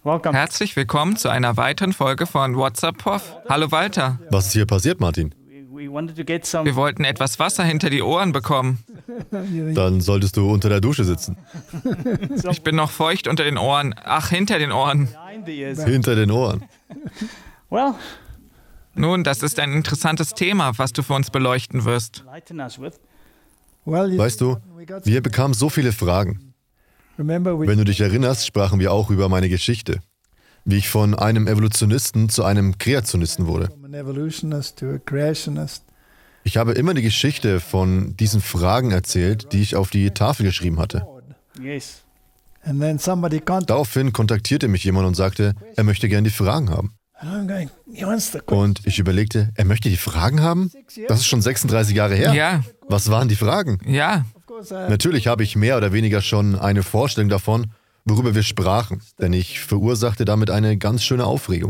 Herzlich willkommen zu einer weiteren Folge von What's Up Prof. Hallo Walter. Was ist hier passiert, Martin? Wir wollten etwas Wasser hinter die Ohren bekommen. Dann solltest du unter der Dusche sitzen. Ich bin noch feucht unter den Ohren. Ach, hinter den Ohren. Hinter den Ohren. Nun, das ist ein interessantes Thema, was du für uns beleuchten wirst. Weißt du, wir bekamen so viele Fragen. Wenn du dich erinnerst, sprachen wir auch über meine Geschichte. Wie ich von einem Evolutionisten zu einem Kreationisten wurde. Ich habe immer die Geschichte von diesen Fragen erzählt, die ich auf die Tafel geschrieben hatte. Daraufhin kontaktierte mich jemand und sagte, er möchte gerne die Fragen haben. Und ich überlegte, er möchte die Fragen haben? Das ist schon 36 Jahre her. Ja. Was waren die Fragen? Ja. Natürlich habe ich mehr oder weniger schon eine Vorstellung davon, worüber wir sprachen, denn ich verursachte damit eine ganz schöne Aufregung.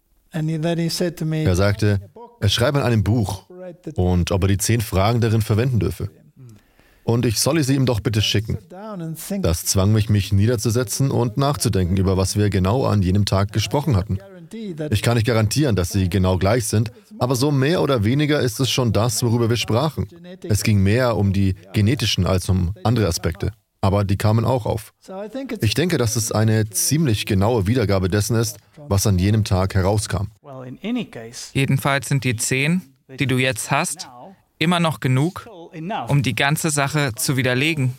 Er sagte, er schreibe an einem Buch und ob er die 10 Fragen darin verwenden dürfe. Und ich solle sie ihm doch bitte schicken. Das zwang mich niederzusetzen und nachzudenken über was wir genau an jenem Tag gesprochen hatten. Ich kann nicht garantieren, dass sie genau gleich sind, aber so mehr oder weniger ist es schon das, worüber wir sprachen. Es ging mehr um die genetischen als um andere Aspekte, aber die kamen auch auf. Ich denke, dass es eine ziemlich genaue Wiedergabe dessen ist, was an jenem Tag herauskam. Jedenfalls sind die 10, die du jetzt hast, immer noch genug, um die ganze Sache zu widerlegen.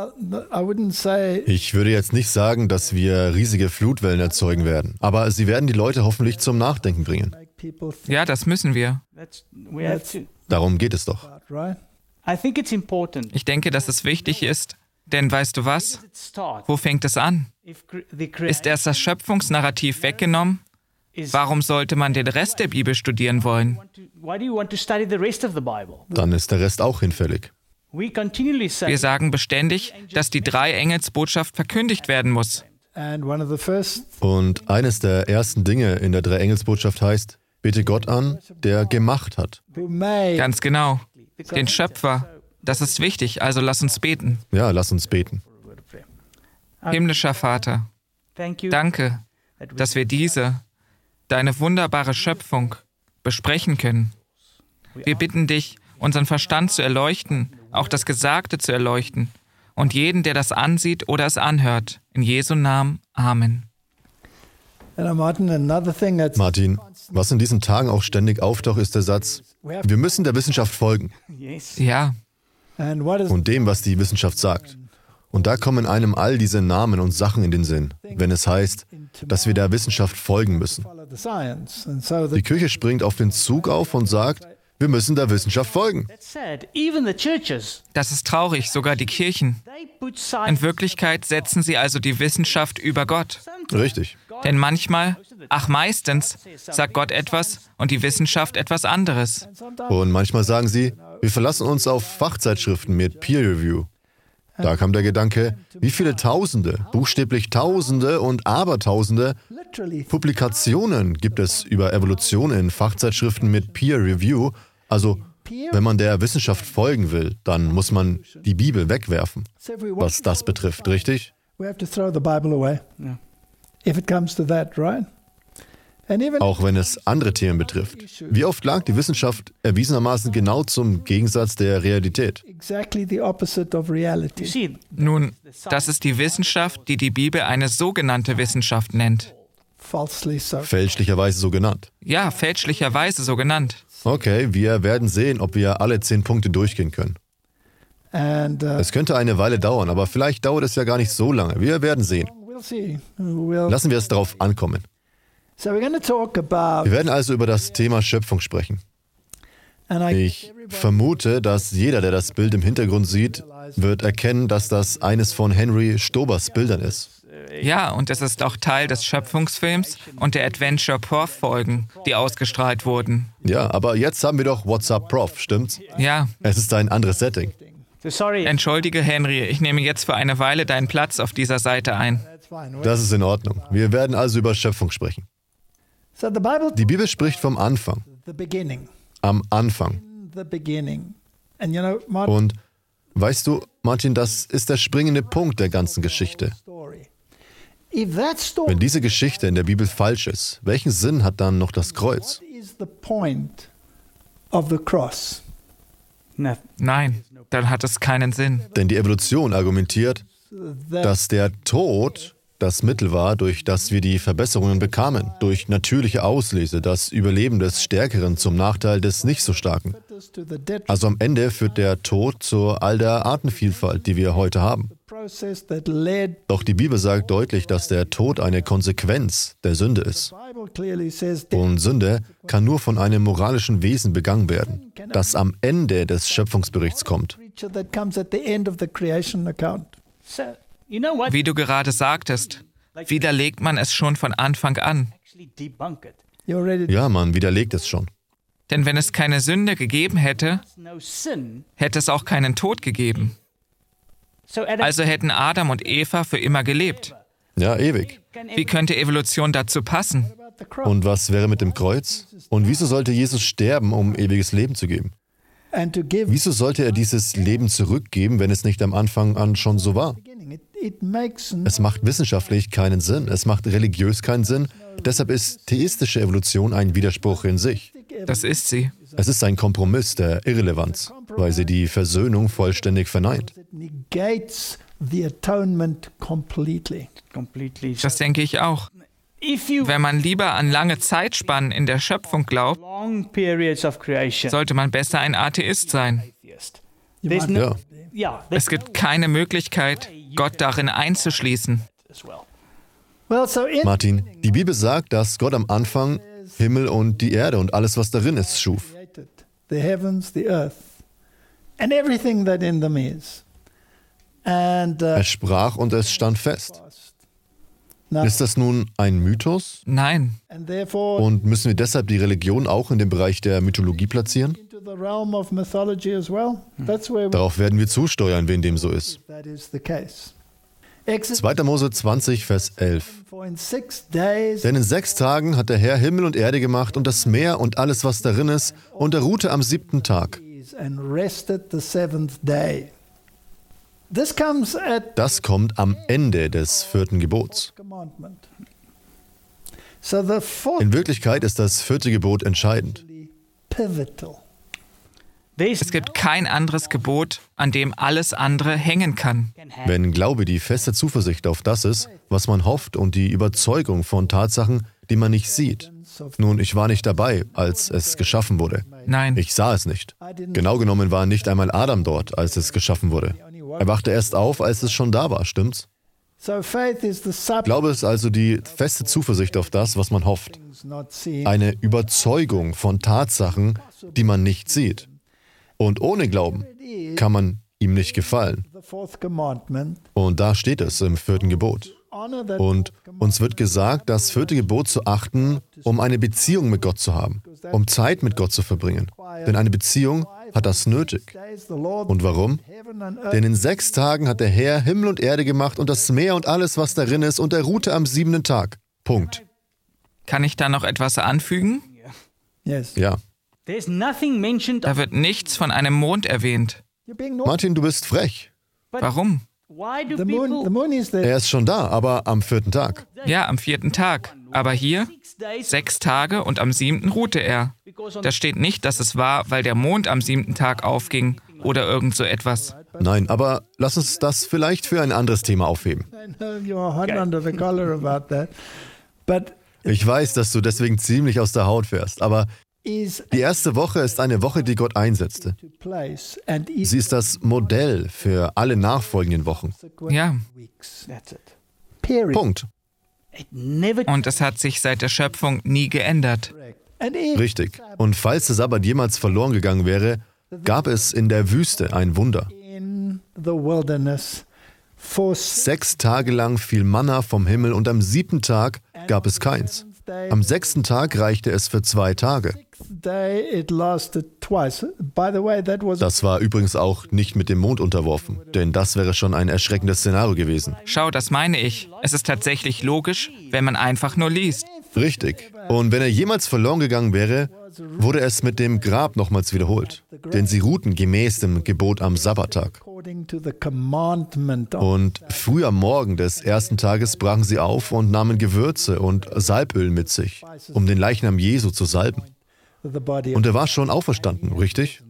Ich würde jetzt nicht sagen, dass wir riesige Flutwellen erzeugen werden, aber sie werden die Leute hoffentlich zum Nachdenken bringen. Ja, das müssen wir. Darum geht es doch. Ich denke, dass es wichtig ist, denn weißt du was? Wo fängt es an? Ist erst das Schöpfungsnarrativ weggenommen? Warum sollte man den Rest der Bibel studieren wollen? Dann ist der Rest auch hinfällig. Wir sagen beständig, dass die 3-Engels-Botschaft verkündigt werden muss. Und eines der ersten Dinge in der 3-Engels-Botschaft heißt, bete Gott an, der gemacht hat. Ganz genau. Den Schöpfer. Das ist wichtig, also lass uns beten. Ja, lass uns beten. Himmlischer Vater, danke, dass wir deine wunderbare Schöpfung, besprechen können. Wir bitten dich, unseren Verstand zu erleuchten, auch das Gesagte zu erleuchten und jeden, der das ansieht oder es anhört. In Jesu Namen. Amen. Martin, was in diesen Tagen auch ständig auftaucht, ist der Satz, wir müssen der Wissenschaft folgen. Ja. Und dem, was die Wissenschaft sagt. Und da kommen einem all diese Namen und Sachen in den Sinn, wenn es heißt, dass wir der Wissenschaft folgen müssen. Die Kirche springt auf den Zug auf und sagt, wir müssen der Wissenschaft folgen. Das ist traurig, sogar die Kirchen. In Wirklichkeit setzen sie also die Wissenschaft über Gott. Richtig. Denn manchmal, meistens, sagt Gott etwas und die Wissenschaft etwas anderes. Und manchmal sagen sie, wir verlassen uns auf Fachzeitschriften mit Peer Review. Da kam der Gedanke, wie viele Tausende, buchstäblich Tausende und Abertausende Publikationen gibt es über Evolution in Fachzeitschriften mit Peer Review. Also, wenn man der Wissenschaft folgen will, dann muss man die Bibel wegwerfen, was das betrifft, richtig? Auch wenn es andere Themen betrifft. Wie oft lag die Wissenschaft erwiesenermaßen genau zum Gegensatz der Realität? Nun, das ist die Wissenschaft, die die Bibel eine sogenannte Wissenschaft nennt. Fälschlicherweise so genannt. Ja, fälschlicherweise so genannt. Okay, wir werden sehen, ob wir alle 10 Punkte durchgehen können. Es könnte eine Weile dauern, aber vielleicht dauert es ja gar nicht so lange. Wir werden sehen. Lassen wir es darauf ankommen. Wir werden also über das Thema Schöpfung sprechen. Ich vermute, dass jeder, der das Bild im Hintergrund sieht, wird erkennen, dass das eines von Henry Stobers Bildern ist. Ja, und es ist auch Teil des Schöpfungsfilms und der Adventure Prof-Folgen, die ausgestrahlt wurden. Ja, aber jetzt haben wir doch What's Up Prof, stimmt's? Ja. Es ist ein anderes Setting. Entschuldige, Henry, ich nehme jetzt für eine Weile deinen Platz auf dieser Seite ein. Das ist in Ordnung. Wir werden also über Schöpfung sprechen. Die Bibel spricht vom Anfang. Am Anfang. Und weißt du, Martin, das ist der springende Punkt der ganzen Geschichte. Wenn diese Geschichte in der Bibel falsch ist, welchen Sinn hat dann noch das Kreuz? Nein, dann hat es keinen Sinn. Denn die Evolution argumentiert, dass der Tod das Mittel war, durch das wir die Verbesserungen bekamen, durch natürliche Auslese, das Überleben des Stärkeren zum Nachteil des nicht so Starken. Also am Ende führt der Tod zu all der Artenvielfalt, die wir heute haben. Doch die Bibel sagt deutlich, dass der Tod eine Konsequenz der Sünde ist. Und Sünde kann nur von einem moralischen Wesen begangen werden, das am Ende des Schöpfungsberichts kommt. Wie du gerade sagtest, widerlegt man es schon von Anfang an. Ja, man widerlegt es schon. Denn wenn es keine Sünde gegeben hätte, hätte es auch keinen Tod gegeben. Also hätten Adam und Eva für immer gelebt. Ja, ewig. Wie könnte Evolution dazu passen? Und was wäre mit dem Kreuz? Und wieso sollte Jesus sterben, um ewiges Leben zu geben? Wieso sollte er dieses Leben zurückgeben, wenn es nicht am Anfang an schon so war? Es macht wissenschaftlich keinen Sinn, es macht religiös keinen Sinn, deshalb ist theistische Evolution ein Widerspruch in sich. Das ist sie. Es ist ein Kompromiss der Irrelevanz, weil sie die Versöhnung vollständig verneint. Das denke ich auch. Wenn man lieber an lange Zeitspannen in der Schöpfung glaubt, sollte man besser ein Atheist sein. Ja. Es gibt keine Möglichkeit, Gott darin einzuschließen. Martin, die Bibel sagt, dass Gott am Anfang Himmel und die Erde und alles, was darin ist, schuf. Er sprach und es stand fest. Ist das nun ein Mythos? Nein. Und müssen wir deshalb die Religion auch in den Bereich der Mythologie platzieren? Darauf werden wir zusteuern, wenn dem so ist. 2. Mose 20, Vers 11. Denn in 6 Tagen hat der Herr Himmel und Erde gemacht und das Meer und alles, was darin ist, und er ruhte am 7. Tag. Das kommt am Ende des 4. Gebots. In Wirklichkeit ist das 4. Gebot entscheidend. Es gibt kein anderes Gebot, an dem alles andere hängen kann. Wenn Glaube die feste Zuversicht auf das ist, was man hofft, und die Überzeugung von Tatsachen, die man nicht sieht. Nun, ich war nicht dabei, als es geschaffen wurde. Nein. Ich sah es nicht. Genau genommen war nicht einmal Adam dort, als es geschaffen wurde. Er wachte erst auf, als es schon da war, stimmt's? Glaube ist also die feste Zuversicht auf das, was man hofft. Eine Überzeugung von Tatsachen, die man nicht sieht. Und ohne Glauben kann man ihm nicht gefallen. Und da steht es im 4. Gebot. Und uns wird gesagt, das 4. Gebot zu achten, um eine Beziehung mit Gott zu haben, um Zeit mit Gott zu verbringen. Denn eine Beziehung hat das nötig. Und warum? Denn in 6 Tagen hat der Herr Himmel und Erde gemacht und das Meer und alles, was darin ist, und er ruhte am 7. Tag. Punkt. Kann ich da noch etwas anfügen? Ja. Da wird nichts von einem Mond erwähnt. Martin, du bist frech. Warum? Er ist schon da, aber am 4. Tag. Ja, am 4. Tag. Aber hier 6 Tage und am 7. ruhte er. Da steht nicht, dass es war, weil der Mond am 7. Tag aufging oder irgend so etwas. Nein, aber lass uns das vielleicht für ein anderes Thema aufheben. Ich weiß, dass du deswegen ziemlich aus der Haut fährst, aber die erste Woche ist eine Woche, die Gott einsetzte. Sie ist das Modell für alle nachfolgenden Wochen. Ja. Punkt. Und es hat sich seit der Schöpfung nie geändert. Richtig. Und falls der Sabbat jemals verloren gegangen wäre, gab es in der Wüste ein Wunder. 6 Tage lang fiel Manna vom Himmel und am 7. Tag gab es keins. Am 6. Tag reichte es für 2 Tage. Das war übrigens auch nicht mit dem Mond unterworfen, denn das wäre schon ein erschreckendes Szenario gewesen. Schau, das meine ich. Es ist tatsächlich logisch, wenn man einfach nur liest. Richtig. Und wenn er jemals verloren gegangen wäre, wurde es mit dem Grab nochmals wiederholt. Denn sie ruhten gemäß dem Gebot am Sabbattag. Und früh am Morgen des ersten Tages brachen sie auf und nahmen Gewürze und Salböl mit sich, um den Leichnam Jesu zu salben. Und er war schon auferstanden, richtig?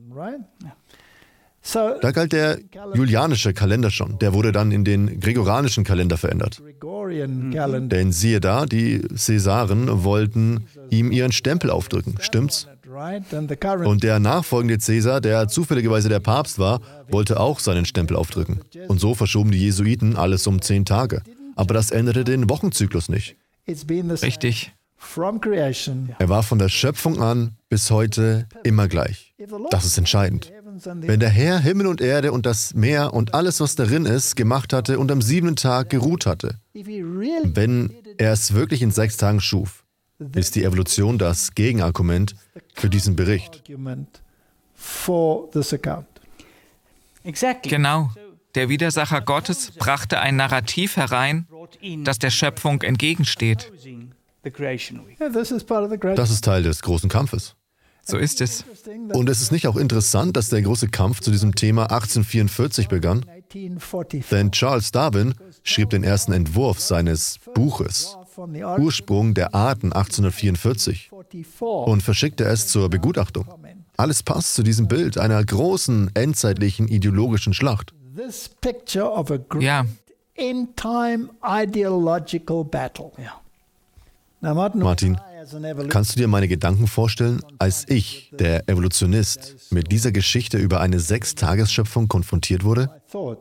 Da galt der julianische Kalender schon. Der wurde dann in den gregorianischen Kalender verändert. Denn siehe da, die Cäsaren wollten ihm ihren Stempel aufdrücken, stimmt's? Und der nachfolgende Cäsar, der zufälligerweise der Papst war, wollte auch seinen Stempel aufdrücken. Und so verschoben die Jesuiten alles um 10 Tage. Aber das änderte den Wochenzyklus nicht. Richtig. Er war von der Schöpfung an bis heute immer gleich. Das ist entscheidend. Wenn der Herr Himmel und Erde und das Meer und alles, was darin ist, gemacht hatte und am 7. Tag geruht hatte, wenn er es wirklich in 6 Tagen schuf, ist die Evolution das Gegenargument für diesen Bericht. Genau. Der Widersacher Gottes brachte ein Narrativ herein, das der Schöpfung entgegensteht. Das ist Teil des großen Kampfes. So ist es. Und es ist nicht auch interessant, dass der große Kampf zu diesem Thema 1844 begann? Denn Charles Darwin schrieb den ersten Entwurf seines Buches Ursprung der Arten 1844 und verschickte es zur Begutachtung. Alles passt zu diesem Bild einer großen, endzeitlichen ideologischen Schlacht. Ja. Martin, kannst du dir meine Gedanken vorstellen, als ich, der Evolutionist, mit dieser Geschichte über eine 6-Tages-Schöpfung konfrontiert wurde?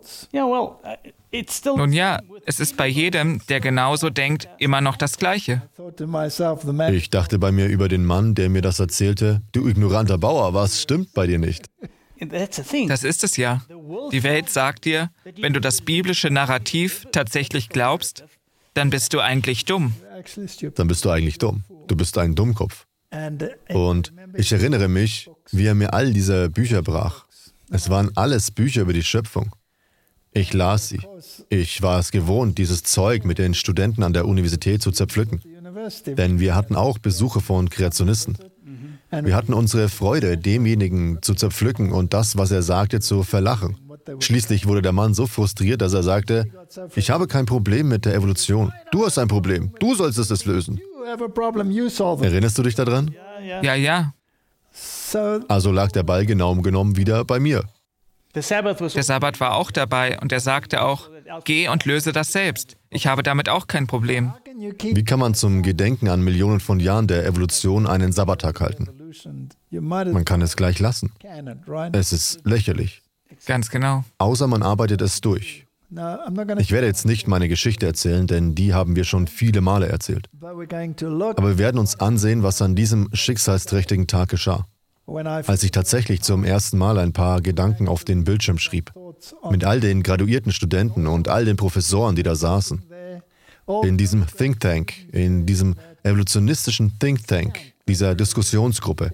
Nun ja, es ist bei jedem, der genauso denkt, immer noch das Gleiche. Ich dachte bei mir über den Mann, der mir das erzählte, du ignoranter Bauer, was stimmt bei dir nicht? Das ist es ja. Die Welt sagt dir, wenn du das biblische Narrativ tatsächlich glaubst, dann bist du eigentlich dumm. Dann bist du eigentlich dumm. Du bist ein Dummkopf. Und ich erinnere mich, wie er mir all diese Bücher brach. Es waren alles Bücher über die Schöpfung. Ich las sie. Ich war es gewohnt, dieses Zeug mit den Studenten an der Universität zu zerpflücken. Denn wir hatten auch Besuche von Kreationisten. Wir hatten unsere Freude, demjenigen zu zerpflücken und das, was er sagte, zu verlachen. Schließlich wurde der Mann so frustriert, dass er sagte, ich habe kein Problem mit der Evolution. Du hast ein Problem. Du solltest es lösen. Erinnerst du dich daran? Ja. Also lag der Ball genau genommen wieder bei mir. Der Sabbat war auch dabei und er sagte auch, geh und löse das selbst. Ich habe damit auch kein Problem. Wie kann man zum Gedenken an Millionen von Jahren der Evolution einen Sabbattag halten? Man kann es gleich lassen. Es ist lächerlich. Ganz genau. Außer man arbeitet es durch. Ich werde jetzt nicht meine Geschichte erzählen, denn die haben wir schon viele Male erzählt. Aber wir werden uns ansehen, was an diesem schicksalsträchtigen Tag geschah. Als ich tatsächlich zum ersten Mal ein paar Gedanken auf den Bildschirm schrieb. Mit all den graduierten Studenten und all den Professoren, die da saßen. In diesem Think Tank, in diesem evolutionistischen Think Tank, dieser Diskussionsgruppe.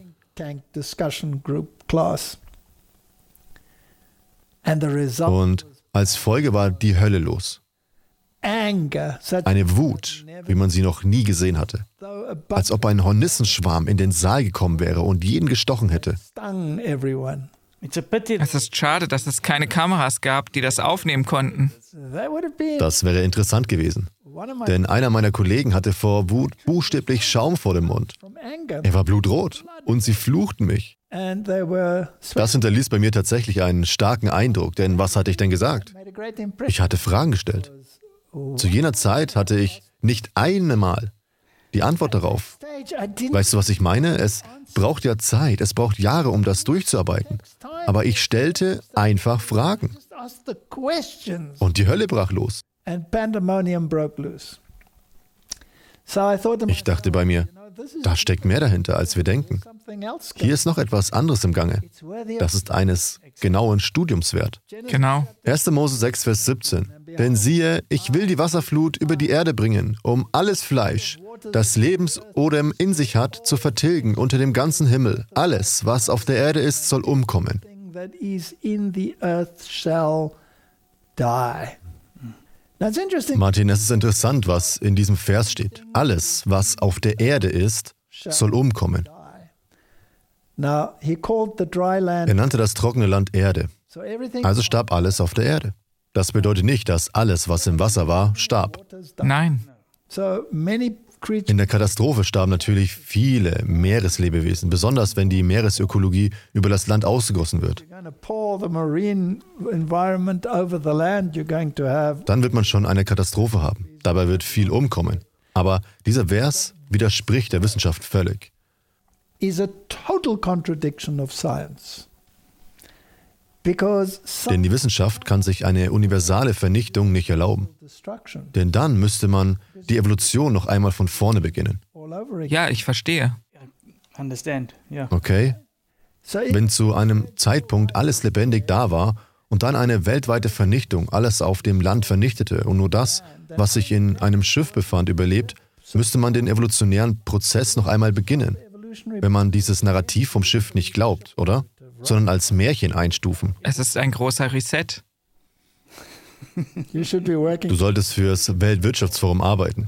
Und als Folge war die Hölle los. Eine Wut, wie man sie noch nie gesehen hatte. Als ob ein Hornissenschwarm in den Saal gekommen wäre und jeden gestochen hätte. Es ist schade, dass es keine Kameras gab, die das aufnehmen konnten. Das wäre interessant gewesen. Denn einer meiner Kollegen hatte vor Wut buchstäblich Schaum vor dem Mund. Er war blutrot und sie fluchten mich. Das hinterließ bei mir tatsächlich einen starken Eindruck, denn was hatte ich denn gesagt? Ich hatte Fragen gestellt. Zu jener Zeit hatte ich nicht einmal die Antwort darauf. Weißt du, was ich meine? Es braucht ja Zeit, es braucht Jahre, um das durchzuarbeiten. Aber ich stellte einfach Fragen. Und die Hölle brach los. Ich dachte bei mir, da steckt mehr dahinter, als wir denken. Hier ist noch etwas anderes im Gange. Das ist eines genauen Studiums wert. Genau. 1. Mose 6, Vers 17. Denn siehe, ich will die Wasserflut über die Erde bringen, um alles Fleisch, das Lebensodem in sich hat, zu vertilgen unter dem ganzen Himmel. Alles, was auf der Erde ist, soll umkommen. Martin, es ist interessant, was in diesem Vers steht. Alles, was auf der Erde ist, soll umkommen. Er nannte das trockene Land Erde. Also starb alles auf der Erde. Das bedeutet nicht, dass alles, was im Wasser war, starb. Nein. In der Katastrophe starben natürlich viele Meereslebewesen, besonders wenn die Meeresökologie über das Land ausgegossen wird. Dann wird man schon eine Katastrophe haben. Dabei wird viel umkommen. Aber dieser Vers widerspricht der Wissenschaft völlig. Denn die Wissenschaft kann sich eine universale Vernichtung nicht erlauben. Denn dann müsste man die Evolution noch einmal von vorne beginnen. Ja, ich verstehe. Okay? Wenn zu einem Zeitpunkt alles lebendig da war und dann eine weltweite Vernichtung alles auf dem Land vernichtete und nur das, was sich in einem Schiff befand, überlebt, müsste man den evolutionären Prozess noch einmal beginnen. Wenn man dieses Narrativ vom Schiff nicht glaubt, oder? Sondern als Märchen einstufen. Es ist ein großer Reset. Du solltest fürs Weltwirtschaftsforum arbeiten.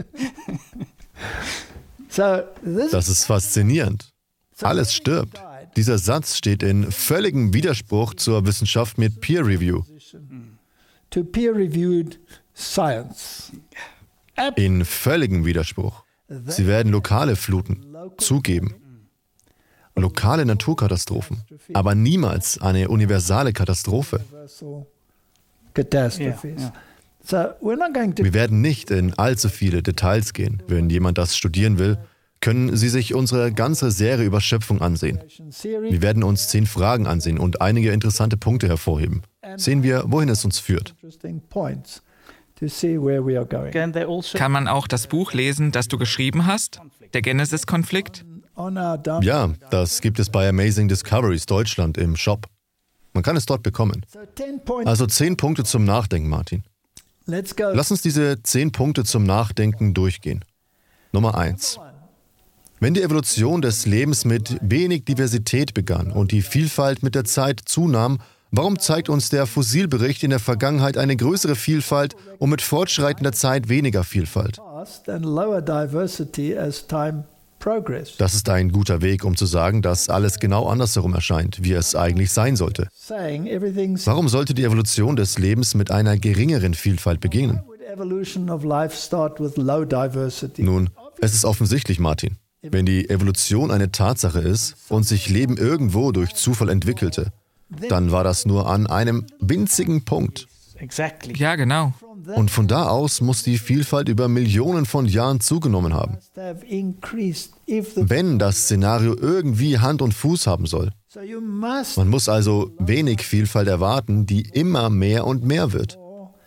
Das ist faszinierend. Alles stirbt. Dieser Satz steht in völligem Widerspruch zur Wissenschaft mit Peer Review. In völligem Widerspruch. Sie werden lokale Fluten zugeben. Lokale Naturkatastrophen, aber niemals eine universale Katastrophe. Wir werden nicht in allzu viele Details gehen. Wenn jemand das studieren will, können Sie sich unsere ganze Serie über Schöpfung ansehen. Wir werden uns 10 Fragen ansehen und einige interessante Punkte hervorheben. Sehen wir, wohin es uns führt. Kann man auch das Buch lesen, das du geschrieben hast? Der Genesis-Konflikt? Ja, das gibt es bei Amazing Discoveries Deutschland im Shop. Man kann es dort bekommen. Also 10 Punkte zum Nachdenken, Martin. Lass uns diese 10 Punkte zum Nachdenken durchgehen. Nummer 1. Wenn die Evolution des Lebens mit wenig Diversität begann und die Vielfalt mit der Zeit zunahm, warum zeigt uns der Fossilbericht in der Vergangenheit eine größere Vielfalt und mit fortschreitender Zeit weniger Vielfalt? Das ist ein guter Weg, um zu sagen, dass alles genau andersherum erscheint, wie es eigentlich sein sollte. Warum sollte die Evolution des Lebens mit einer geringeren Vielfalt beginnen? Nun, es ist offensichtlich, Martin. Wenn die Evolution eine Tatsache ist und sich Leben irgendwo durch Zufall entwickelte, dann war das nur an einem winzigen Punkt. Ja, genau. Und von da aus muss die Vielfalt über Millionen von Jahren zugenommen haben. Wenn das Szenario irgendwie Hand und Fuß haben soll. Man muss also wenig Vielfalt erwarten, die immer mehr und mehr wird.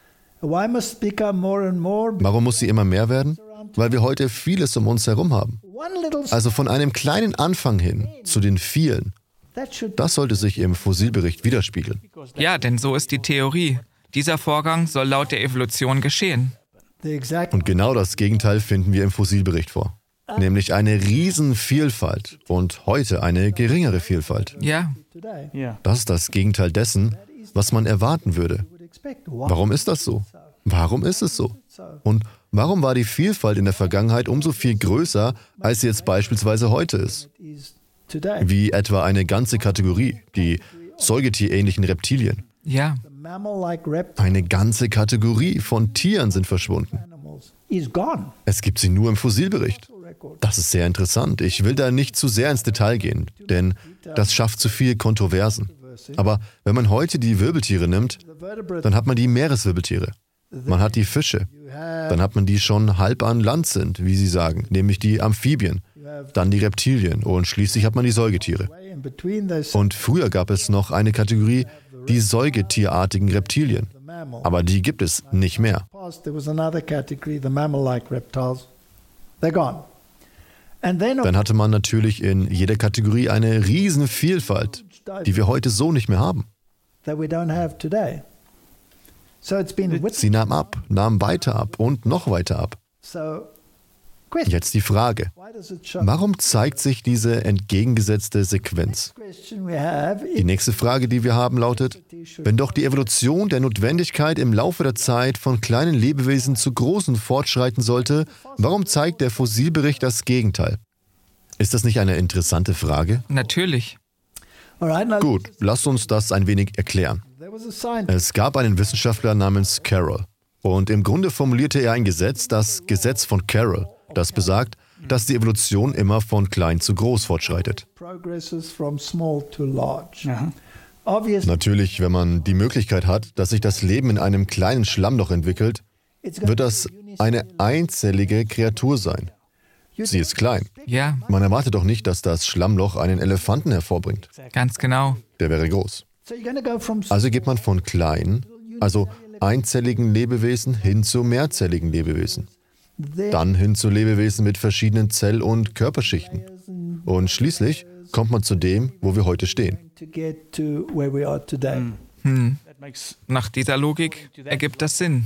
Warum muss sie immer mehr werden? Weil wir heute vieles um uns herum haben. Also von einem kleinen Anfang hin zu den vielen. Das sollte sich im Fossilbericht widerspiegeln. Ja, denn so ist die Theorie. Dieser Vorgang soll laut der Evolution geschehen. Und genau das Gegenteil finden wir im Fossilbericht vor. Nämlich eine Riesenvielfalt und heute eine geringere Vielfalt. Ja. Das ist das Gegenteil dessen, was man erwarten würde. Warum ist das so? Warum ist es so? Und warum war die Vielfalt in der Vergangenheit umso viel größer, als sie jetzt beispielsweise heute ist? Wie etwa eine ganze Kategorie, die säugetierähnlichen Reptilien. Ja. Eine ganze Kategorie von Tieren sind verschwunden. Es gibt sie nur im Fossilbericht. Das ist sehr interessant. Ich will da nicht zu sehr ins Detail gehen, denn das schafft zu viel Kontroversen. Aber wenn man heute die Wirbeltiere nimmt, dann hat man die Meereswirbeltiere. Man hat die Fische. Dann hat man die schon halb an Land sind, wie sie sagen, nämlich die Amphibien. Dann die Reptilien und schließlich hat man die Säugetiere. Und früher gab es noch eine Kategorie, die säugetierartigen Reptilien. Aber die gibt es nicht mehr. Dann hatte man natürlich in jeder Kategorie eine riesen Vielfalt, die wir heute so nicht mehr haben. Sie nahm ab, nahm weiter ab und noch weiter ab. Jetzt die Frage, warum zeigt sich diese entgegengesetzte Sequenz? Die nächste Frage, die wir haben, lautet, wenn doch die Evolution der Notwendigkeit im Laufe der Zeit von kleinen Lebewesen zu großen fortschreiten sollte, warum zeigt der Fossilbericht das Gegenteil? Ist das nicht eine interessante Frage? Natürlich. Gut, lasst uns das ein wenig erklären. Es gab einen Wissenschaftler namens Carroll. Und im Grunde formulierte er ein Gesetz, das Gesetz von Carroll, das besagt, dass die Evolution immer von klein zu groß fortschreitet. Natürlich, wenn man die Möglichkeit hat, dass sich das Leben in einem kleinen Schlammloch entwickelt, wird das eine einzellige Kreatur sein. Sie ist klein. Ja. Man erwartet doch nicht, dass das Schlammloch einen Elefanten hervorbringt. Ganz genau. Der wäre groß. Also geht man von kleinen, also einzelligen Lebewesen hin zu mehrzelligen Lebewesen. Dann hin zu Lebewesen mit verschiedenen Zell- und Körperschichten. Und schließlich kommt man zu dem, wo wir heute stehen. Nach dieser Logik ergibt das Sinn.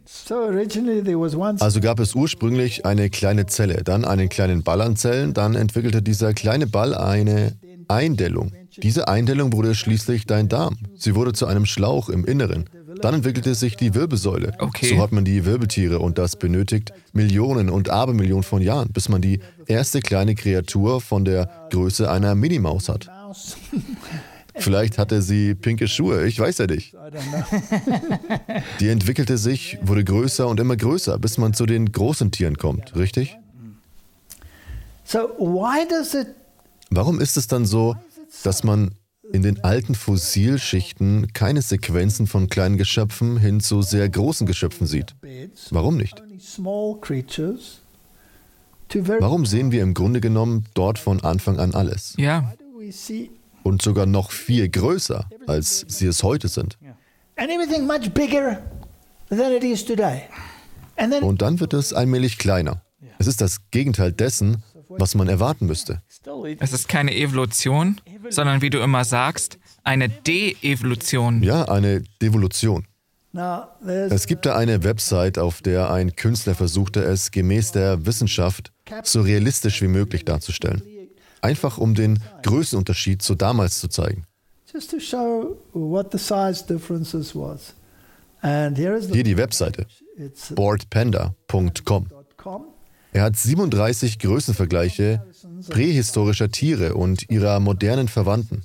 Also gab es ursprünglich eine kleine Zelle, dann einen kleinen Ball an Zellen, dann entwickelte dieser kleine Ball eine Eindellung. Diese Eindellung wurde schließlich dein Darm. Sie wurde zu einem Schlauch im Inneren. Dann entwickelte sich die Wirbelsäule. Okay. So hat man die Wirbeltiere und das benötigt Millionen und Abermillionen von Jahren, bis man die erste kleine Kreatur von der Größe einer Minimaus hat. Vielleicht hatte sie pinke Schuhe, ich weiß ja nicht. Die entwickelte sich, wurde größer und immer größer, bis man zu den großen Tieren kommt, richtig? Warum ist es dann so, dass man in den alten Fossilschichten keine Sequenzen von kleinen Geschöpfen hin zu sehr großen Geschöpfen sieht? Warum nicht? Warum sehen wir im Grunde genommen dort von Anfang an alles? Ja. Und sogar noch viel größer, als sie es heute sind. Und dann wird es allmählich kleiner. Es ist das Gegenteil dessen, was man erwarten müsste. Es ist keine Evolution, sondern wie du immer sagst, eine De-Evolution. Ja, eine Devolution. Es gibt da eine Website, auf der ein Künstler versuchte, es gemäß der Wissenschaft so realistisch wie möglich darzustellen. Einfach um den Größenunterschied zu damals zu zeigen. Hier die Webseite, boredpanda.com. Er hat 37 Größenvergleiche prähistorischer Tiere und ihrer modernen Verwandten.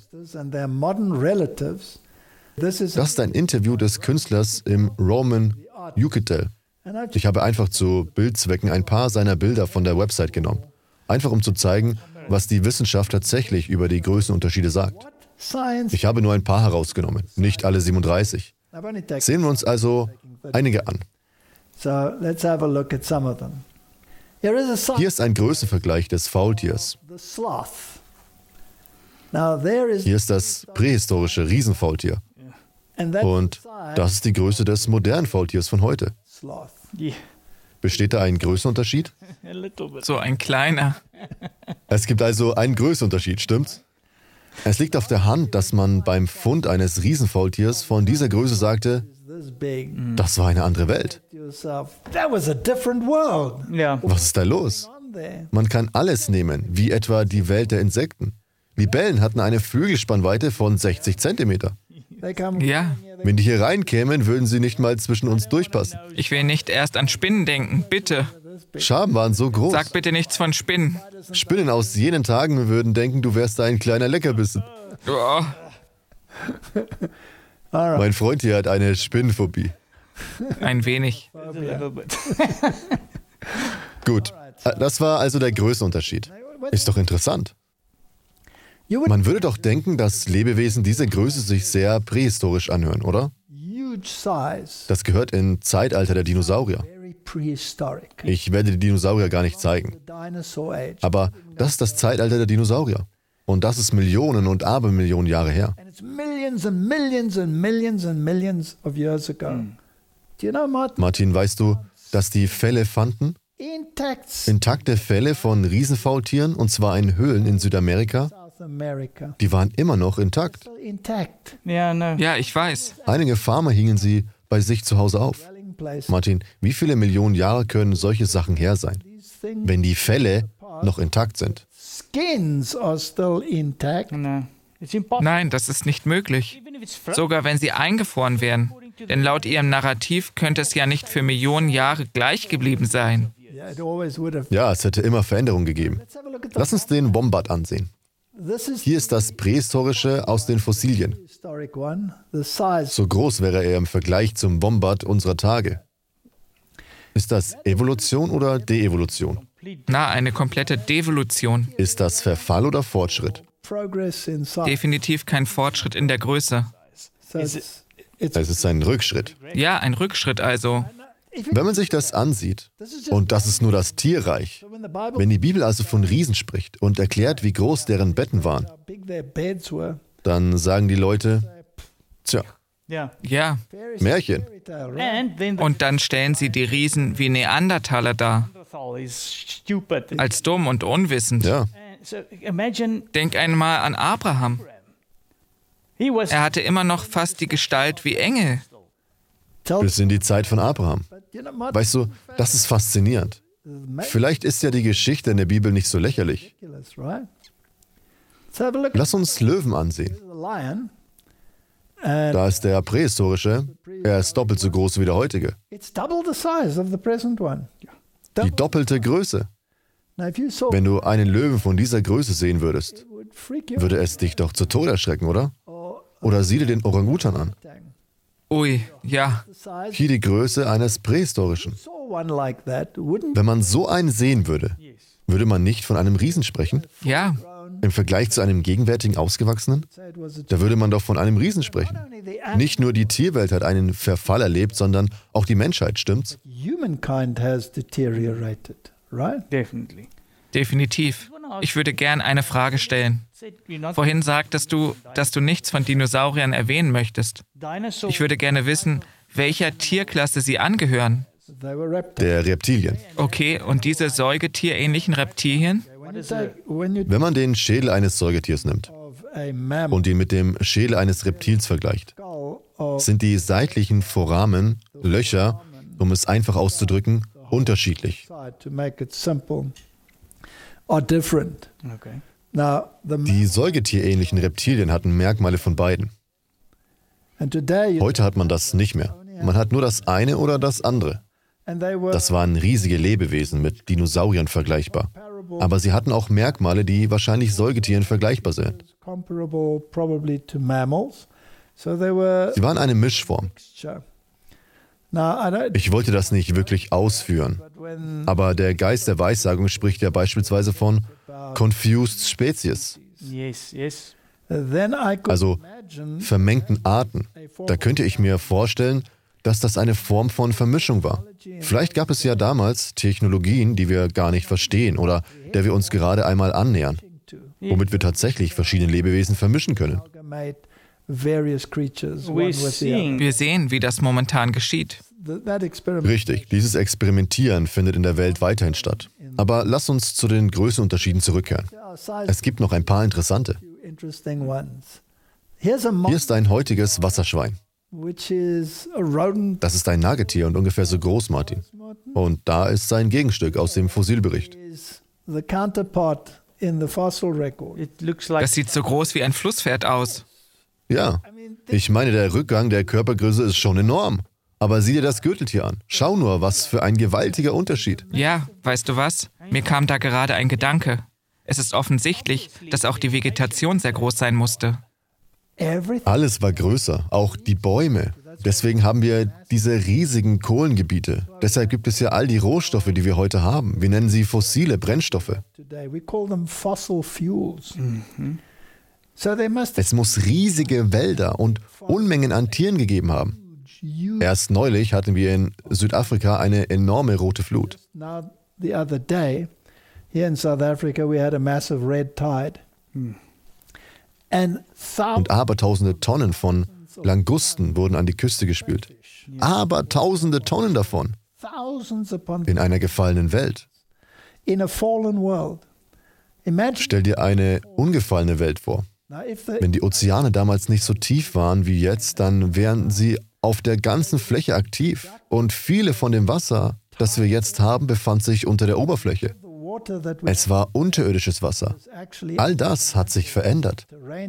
Das ist ein Interview des Künstlers im Roman Yucatel. Ich habe einfach zu Bildzwecken ein paar seiner Bilder von der Website genommen. Einfach um zu zeigen, was die Wissenschaft tatsächlich über die Größenunterschiede sagt. Ich habe nur ein paar herausgenommen, nicht alle 37. Sehen wir uns also einige an. Hier ist ein Größenvergleich des Faultiers. Hier ist das prähistorische Riesenfaultier. Und das ist die Größe des modernen Faultiers von heute. Besteht da ein Größenunterschied? So ein kleiner. Es gibt also einen Größenunterschied, stimmt's? Es liegt auf der Hand, dass man beim Fund eines Riesenfaultiers von dieser Größe sagte, das war eine andere Welt. Was ist da los? Man kann alles nehmen, wie etwa die Welt der Insekten. Libellen hatten eine Flügelspannweite von 60 Zentimeter. Ja. Wenn die hier reinkämen, würden sie nicht mal zwischen uns durchpassen. Ich will nicht erst an Spinnen denken, bitte. Schaben waren so groß. Sag bitte nichts von Spinnen. Spinnen aus jenen Tagen würden denken, du wärst ein kleiner Leckerbissen. Oh. Mein Freund hier hat eine Spinnenphobie. Ein wenig. Gut, das war also der Größenunterschied. Ist doch interessant. Man würde doch denken, dass Lebewesen dieser Größe sich sehr prähistorisch anhören, oder? Das gehört in Zeitalter der Dinosaurier. Ich werde die Dinosaurier gar nicht zeigen. Aber das ist das Zeitalter der Dinosaurier. Und das ist Millionen und Abermillionen Jahre her. Martin, weißt du, dass die Felle fanden? Intakte Felle von Riesenfaultieren, und zwar in Höhlen in Südamerika. Die waren immer noch intakt. Ja, ich weiß. Einige Farmer hingen sie bei sich zu Hause auf. Martin, wie viele Millionen Jahre können solche Sachen her sein, wenn die Felle noch intakt sind? Nein, das ist nicht möglich. Sogar wenn sie eingefroren wären. Denn laut ihrem Narrativ könnte es ja nicht für Millionen Jahre gleich geblieben sein. Ja, es hätte immer Veränderungen gegeben. Lass uns den Wombat ansehen. Hier ist das Prähistorische aus den Fossilien. So groß wäre er im Vergleich zum Wombat unserer Tage. Ist das Evolution oder Deevolution? Na, eine komplette Devolution. Ist das Verfall oder Fortschritt? Definitiv kein Fortschritt in der Größe. Es ist ein Rückschritt. Ja, ein Rückschritt also. Wenn man sich das ansieht, und das ist nur das Tierreich, wenn die Bibel also von Riesen spricht und erklärt, wie groß deren Betten waren, dann sagen die Leute, tja, ja, Märchen. Und dann stellen sie die Riesen wie Neandertaler dar, als dumm und unwissend. Ja. Denk einmal an Abraham. Er hatte immer noch fast die Gestalt wie Engel. Bis in die Zeit von Abraham. Weißt du, das ist faszinierend. Vielleicht ist ja die Geschichte in der Bibel nicht so lächerlich. Lass uns Löwen ansehen. Da ist der prähistorische, er ist doppelt so groß wie der heutige. Die doppelte Größe. Wenn du einen Löwen von dieser Größe sehen würdest, würde es dich doch zu Tode erschrecken, oder? Oder sieh dir den Orangutan an. Ui, ja. Hier die Größe eines Prähistorischen. Wenn man so einen sehen würde, würde man nicht von einem Riesen sprechen? Ja. Im Vergleich zu einem gegenwärtigen Ausgewachsenen? Da würde man doch von einem Riesen sprechen. Nicht nur die Tierwelt hat einen Verfall erlebt, sondern auch die Menschheit, stimmt's? Definitiv. Ich würde gern eine Frage stellen. Vorhin sagtest du, dass du nichts von Dinosauriern erwähnen möchtest. Ich würde gerne wissen, welcher Tierklasse sie angehören. Der Reptilien. Okay, und diese säugetierähnlichen Reptilien? Wenn man den Schädel eines Säugetiers nimmt und ihn mit dem Schädel eines Reptils vergleicht, sind die seitlichen Foramen, Löcher, um es einfach auszudrücken, unterschiedlich. Die säugetierähnlichen Reptilien hatten Merkmale von beiden. Heute hat man das nicht mehr. Man hat nur das eine oder das andere. Das waren riesige Lebewesen mit Dinosauriern vergleichbar. Aber sie hatten auch Merkmale, die wahrscheinlich Säugetieren vergleichbar sind. Sie waren eine Mischform. Ich wollte das nicht wirklich ausführen, aber der Geist der Weissagung spricht ja beispielsweise von confused Species, also vermengten Arten. Da könnte ich mir vorstellen, dass das eine Form von Vermischung war. Vielleicht gab es ja damals Technologien, die wir gar nicht verstehen oder der wir uns gerade einmal annähern, womit wir tatsächlich verschiedene Lebewesen vermischen können. Wir sehen, wie das momentan geschieht. Richtig, dieses Experimentieren findet in der Welt weiterhin statt. Aber lass uns zu den Größenunterschieden zurückkehren. Es gibt noch ein paar interessante. Hier ist ein heutiges Wasserschwein. Das ist ein Nagetier und ungefähr so groß, Martin. Und da ist sein Gegenstück aus dem Fossilbericht. Das sieht so groß wie ein Flusspferd aus. Ja, ich meine, der Rückgang der Körpergröße ist schon enorm. Aber sieh dir das Gürteltier an. Schau nur, was für ein gewaltiger Unterschied. Ja, weißt du was? Mir kam da gerade ein Gedanke. Es ist offensichtlich, dass auch die Vegetation sehr groß sein musste. Alles war größer, auch die Bäume. Deswegen haben wir diese riesigen Kohlengebiete. Deshalb gibt es ja all die Rohstoffe, die wir heute haben. Wir nennen sie fossile Brennstoffe. Es muss riesige Wälder und Unmengen an Tieren gegeben haben. Erst neulich hatten wir in Südafrika eine enorme rote Flut. Und abertausende Tonnen von Langusten wurden an die Küste gespült. Abertausende Tonnen davon. In einer gefallenen Welt. Stell dir eine ungefallene Welt vor. Wenn die Ozeane damals nicht so tief waren wie jetzt, dann wären sie auf der ganzen Fläche aktiv. Und viele von dem Wasser, das wir jetzt haben, befand sich unter der Oberfläche. Es war unterirdisches Wasser. All das hat sich verändert.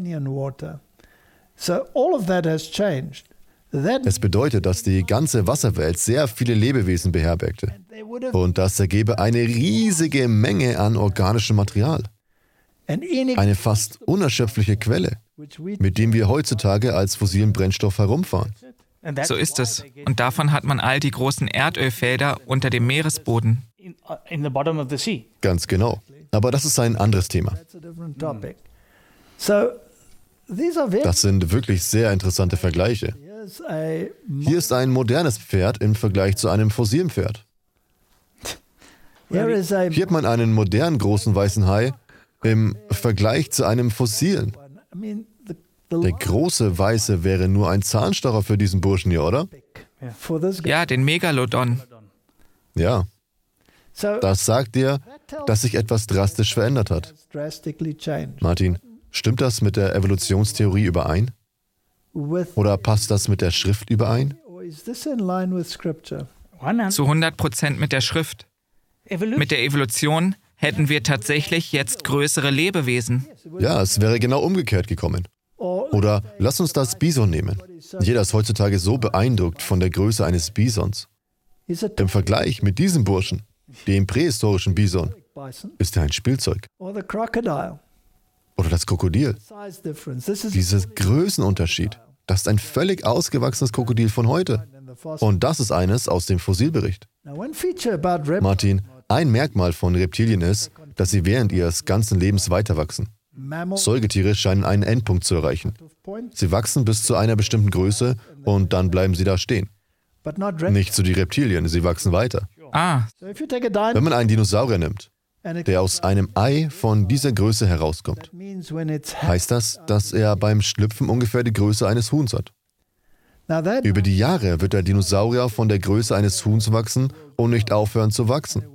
Es bedeutet, dass die ganze Wasserwelt sehr viele Lebewesen beherbergte. Und das ergebe eine riesige Menge an organischem Material. Eine fast unerschöpfliche Quelle, mit dem wir heutzutage als fossilen Brennstoff herumfahren. So ist es. Und davon hat man all die großen Erdölfelder unter dem Meeresboden. Ganz genau. Aber das ist ein anderes Thema. Das sind wirklich sehr interessante Vergleiche. Hier ist ein modernes Pferd im Vergleich zu einem fossilen Pferd. Hier hat man einen modernen großen weißen Hai im Vergleich zu einem fossilen. Der große Weiße wäre nur ein Zahnstocher für diesen Burschen hier, oder? Ja, den Megalodon. Ja. Das sagt dir, dass sich etwas drastisch verändert hat. Martin, stimmt das mit der Evolutionstheorie überein? Oder passt das mit der Schrift überein? Zu 100% mit der Schrift. Mit der Evolution hätten wir tatsächlich jetzt größere Lebewesen. Ja, es wäre genau umgekehrt gekommen. Oder lass uns das Bison nehmen. Jeder ist heutzutage so beeindruckt von der Größe eines Bisons. Im Vergleich mit diesem Burschen, dem prähistorischen Bison, ist er ein Spielzeug. Oder das Krokodil. Dieser Größenunterschied, das ist ein völlig ausgewachsenes Krokodil von heute. Und das ist eines aus dem Fossilbericht. Martin, ein Merkmal von Reptilien ist, dass sie während ihres ganzen Lebens weiterwachsen. Säugetiere scheinen einen Endpunkt zu erreichen. Sie wachsen bis zu einer bestimmten Größe und dann bleiben sie da stehen. Nicht so die Reptilien, sie wachsen weiter. Wenn man einen Dinosaurier nimmt, der aus einem Ei von dieser Größe herauskommt, heißt das, dass er beim Schlüpfen ungefähr die Größe eines Huhns hat. Über die Jahre wird der Dinosaurier von der Größe eines Huhns wachsen und nicht aufhören zu wachsen.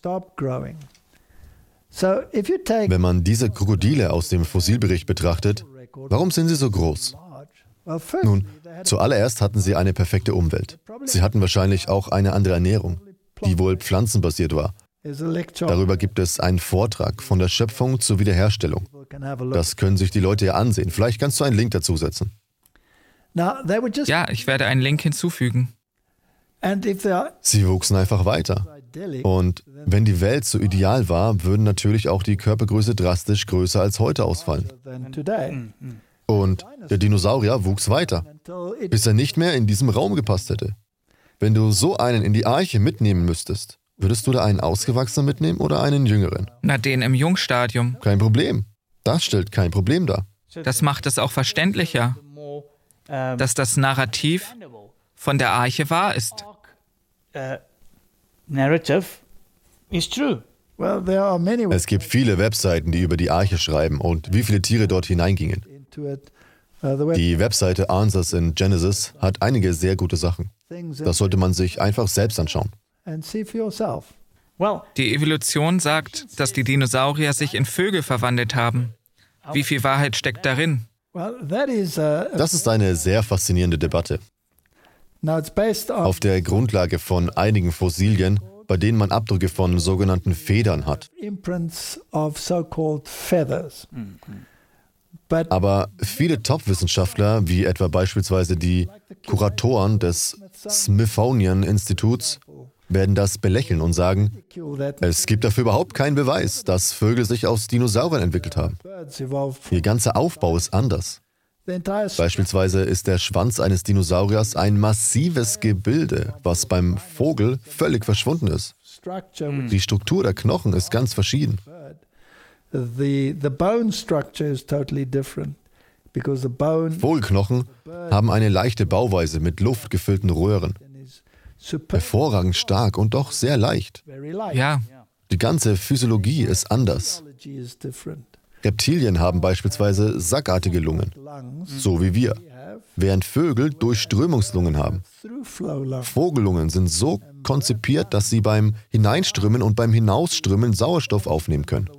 Wenn man diese Krokodile aus dem Fossilbericht betrachtet, warum sind sie so groß? Nun, zuallererst hatten sie eine perfekte Umwelt. Sie hatten wahrscheinlich auch eine andere Ernährung, die wohl pflanzenbasiert war. Darüber gibt es einen Vortrag von der Schöpfung zur Wiederherstellung. Das können sich die Leute ja ansehen. Vielleicht kannst du einen Link dazu setzen. Ja, ich werde einen Link hinzufügen. Sie wuchsen einfach weiter. Und wenn die Welt so ideal war, würden natürlich auch die Körpergröße drastisch größer als heute ausfallen. Und der Dinosaurier wuchs weiter, bis er nicht mehr in diesem Raum gepasst hätte. Wenn du so einen in die Arche mitnehmen müsstest, würdest du da einen Ausgewachsenen mitnehmen oder einen Jüngeren? Na, den im Jungstadium. Kein Problem. Das stellt kein Problem dar. Das macht es auch verständlicher, dass das Narrativ von der Arche wahr ist. Es gibt viele Webseiten, die über die Arche schreiben und wie viele Tiere dort hineingingen. Die Webseite Answers in Genesis hat einige sehr gute Sachen. Das sollte man sich einfach selbst anschauen. Die Evolution sagt, dass die Dinosaurier sich in Vögel verwandelt haben. Wie viel Wahrheit steckt darin? Das ist eine sehr faszinierende Debatte. Auf der Grundlage von einigen Fossilien, bei denen man Abdrücke von sogenannten Federn hat. Aber viele Top-Wissenschaftler, wie etwa beispielsweise die Kuratoren des Smithsonian-Instituts, werden das belächeln und sagen, es gibt dafür überhaupt keinen Beweis, dass Vögel sich aus Dinosauriern entwickelt haben. Ihr ganzer Aufbau ist anders. Beispielsweise ist der Schwanz eines Dinosauriers ein massives Gebilde, was beim Vogel völlig verschwunden ist. Die Struktur der Knochen ist ganz verschieden. Vogelknochen haben eine leichte Bauweise mit luftgefüllten Röhren. Hervorragend stark und doch sehr leicht. Ja. Die ganze Physiologie ist anders. Reptilien haben beispielsweise sackartige Lungen, so wie wir, während Vögel Durchströmungslungen haben. Vogellungen sind so konzipiert, dass sie beim Hineinströmen und beim Hinausströmen Sauerstoff aufnehmen können.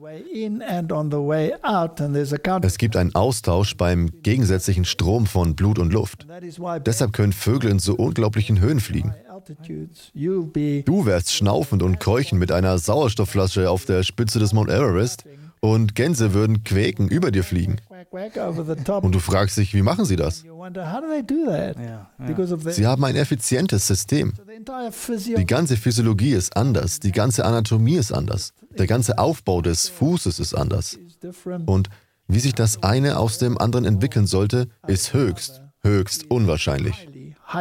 Es gibt einen Austausch beim gegensätzlichen Strom von Blut und Luft. Deshalb können Vögel in so unglaublichen Höhen fliegen. Du wärst schnaufend und keuchend mit einer Sauerstoffflasche auf der Spitze des Mount Everest und Gänse würden quäken über dir fliegen. Und du fragst dich, wie machen sie das? Sie haben ein effizientes System. Die ganze Physiologie ist anders, die ganze Anatomie ist anders, der ganze Aufbau des Fußes ist anders. Und wie sich das eine aus dem anderen entwickeln sollte, ist höchst unwahrscheinlich.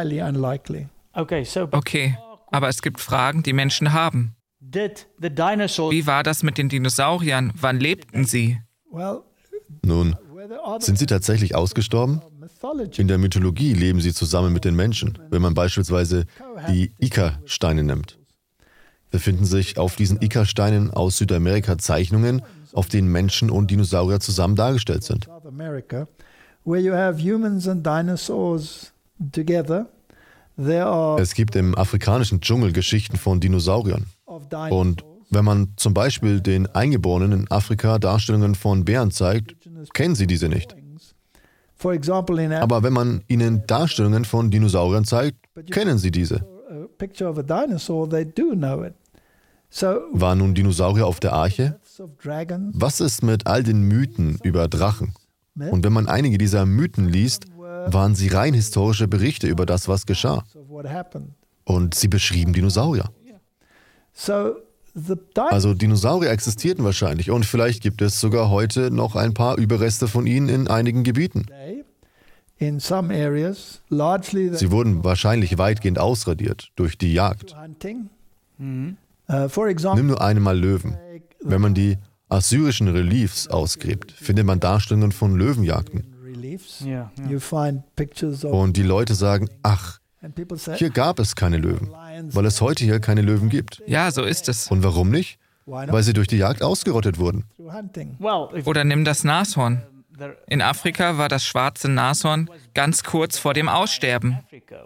Okay, aber es gibt Fragen, die Menschen haben. Wie war das mit den Dinosauriern? Wann lebten sie? Nun, sind sie tatsächlich ausgestorben? In der Mythologie leben sie zusammen mit den Menschen, wenn man beispielsweise die Ica-Steine nimmt. Befinden sich auf diesen Ica-Steinen aus Südamerika Zeichnungen, auf denen Menschen und Dinosaurier zusammen dargestellt sind. Es gibt im afrikanischen Dschungel Geschichten von Dinosauriern. Und wenn man zum Beispiel den Eingeborenen in Afrika Darstellungen von Bären zeigt, kennen sie diese nicht. Aber wenn man ihnen Darstellungen von Dinosauriern zeigt, kennen sie diese. Waren nun Dinosaurier auf der Arche? Was ist mit all den Mythen über Drachen? Und wenn man einige dieser Mythen liest, waren sie rein historische Berichte über das, was geschah. Und sie beschrieben Dinosaurier. Also Dinosaurier existierten wahrscheinlich und vielleicht gibt es sogar heute noch ein paar Überreste von ihnen in einigen Gebieten. Sie wurden wahrscheinlich weitgehend ausradiert durch die Jagd. Nimm nur einmal Löwen. Wenn man die assyrischen Reliefs ausgräbt, findet man Darstellungen von Löwenjagden. Und die Leute sagen, ach, hier gab es keine Löwen, weil es heute hier keine Löwen gibt. Ja, so ist es. Und warum nicht? Weil sie durch die Jagd ausgerottet wurden. Oder nimm das Nashorn. In Afrika war das schwarze Nashorn ganz kurz vor dem Aussterben.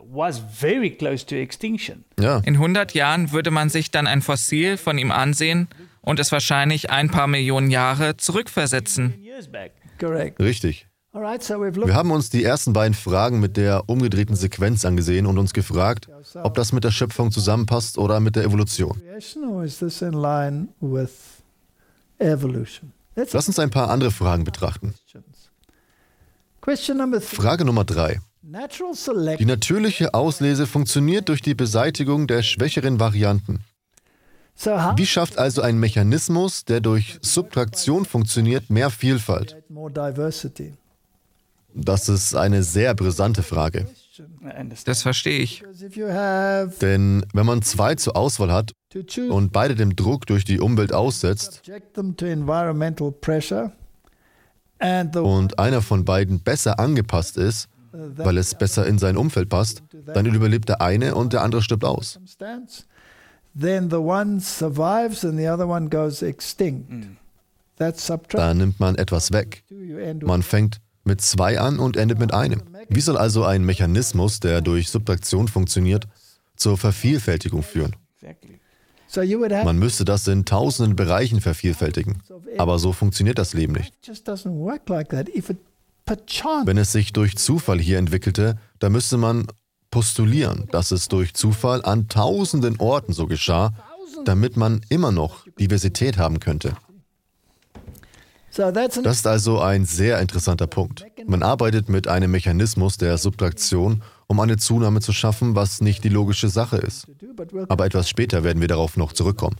Ja. In 100 Jahren würde man sich dann ein Fossil von ihm ansehen und es wahrscheinlich ein paar Millionen Jahre zurückversetzen. Richtig. Wir haben uns die ersten beiden Fragen mit der umgedrehten Sequenz angesehen und uns gefragt, ob das mit der Schöpfung zusammenpasst oder mit der Evolution. Lass uns ein paar andere Fragen betrachten. Frage Nummer 3. Die natürliche Auslese funktioniert durch die Beseitigung der schwächeren Varianten. Wie schafft also ein Mechanismus, der durch Subtraktion funktioniert, mehr Vielfalt? Das ist eine sehr brisante Frage. Das verstehe ich. Denn wenn man zwei zur Auswahl hat und beide dem Druck durch die Umwelt aussetzt und einer von beiden besser angepasst ist, weil es besser in sein Umfeld passt, dann überlebt der eine und der andere stirbt aus. Da nimmt man etwas weg. Man fängt mit 2 an und endet mit einem. Wie soll also ein Mechanismus, der durch Subtraktion funktioniert, zur Vervielfältigung führen? Man müsste das in tausenden Bereichen vervielfältigen. Aber so funktioniert das Leben nicht. Wenn es sich durch Zufall hier entwickelte, dann müsste man postulieren, dass es durch Zufall an tausenden Orten so geschah, damit man immer noch Diversität haben könnte. Das ist also ein sehr interessanter Punkt. Man arbeitet mit einem Mechanismus der Subtraktion, um eine Zunahme zu schaffen, was nicht die logische Sache ist. Aber etwas später werden wir darauf noch zurückkommen.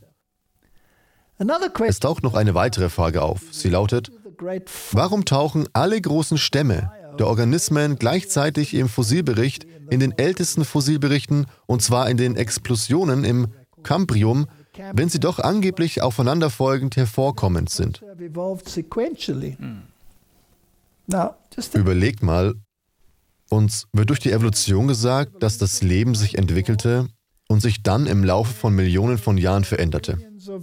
Es taucht noch eine weitere Frage auf. Sie lautet, warum tauchen alle großen Stämme der Organismen gleichzeitig im Fossilbericht, in den ältesten Fossilberichten, und zwar in den Explosionen im Kambrium, wenn sie doch angeblich aufeinanderfolgend hervorkommend sind? Überlegt mal, uns wird durch die Evolution gesagt, dass das Leben sich entwickelte und sich dann im Laufe von Millionen von Jahren veränderte.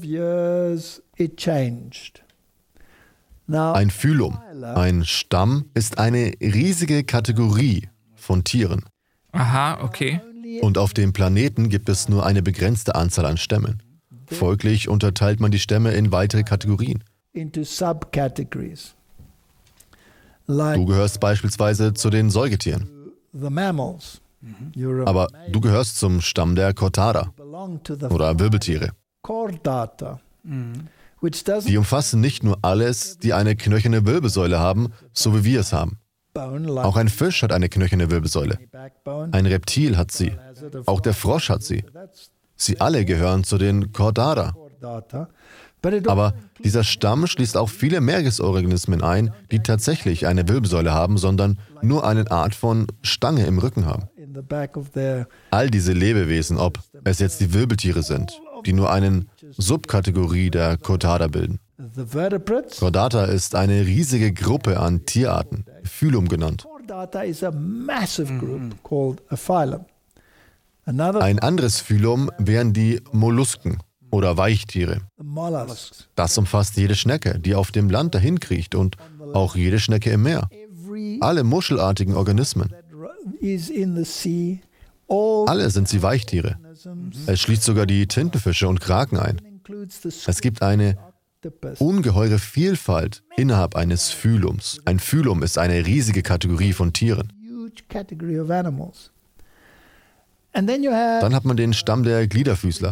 Ein Phylum, ein Stamm, ist eine riesige Kategorie von Tieren. Aha, okay. Und auf dem Planeten gibt es nur eine begrenzte Anzahl an Stämmen. Folglich unterteilt man die Stämme in weitere Kategorien. Du gehörst beispielsweise zu den Säugetieren. Aber du gehörst zum Stamm der Chordata oder Wirbeltiere. Die umfassen nicht nur alles, die eine knöcherne Wirbelsäule haben, so wie wir es haben. Auch ein Fisch hat eine knöcherne Wirbelsäule. Ein Reptil hat sie. Auch der Frosch hat sie. Sie alle gehören zu den Chordata. Aber dieser Stamm schließt auch viele Meeresorganismen ein, die tatsächlich eine Wirbelsäule haben, sondern nur eine Art von Stange im Rücken haben. All diese Lebewesen, ob es jetzt die Wirbeltiere sind, die nur eine Subkategorie der Chordata bilden. Chordata ist eine riesige Gruppe an Tierarten, Phylum genannt. Ein anderes Phylum wären die Mollusken oder Weichtiere. Das umfasst jede Schnecke, die auf dem Land dahinkriecht und auch jede Schnecke im Meer. Alle muschelartigen Organismen. Alle sind sie Weichtiere. Es schließt sogar die Tintenfische und Kraken ein. Es gibt eine ungeheure Vielfalt innerhalb eines Phylums. Ein Phylum ist eine riesige Kategorie von Tieren. Dann hat man den Stamm der Gliederfüßler.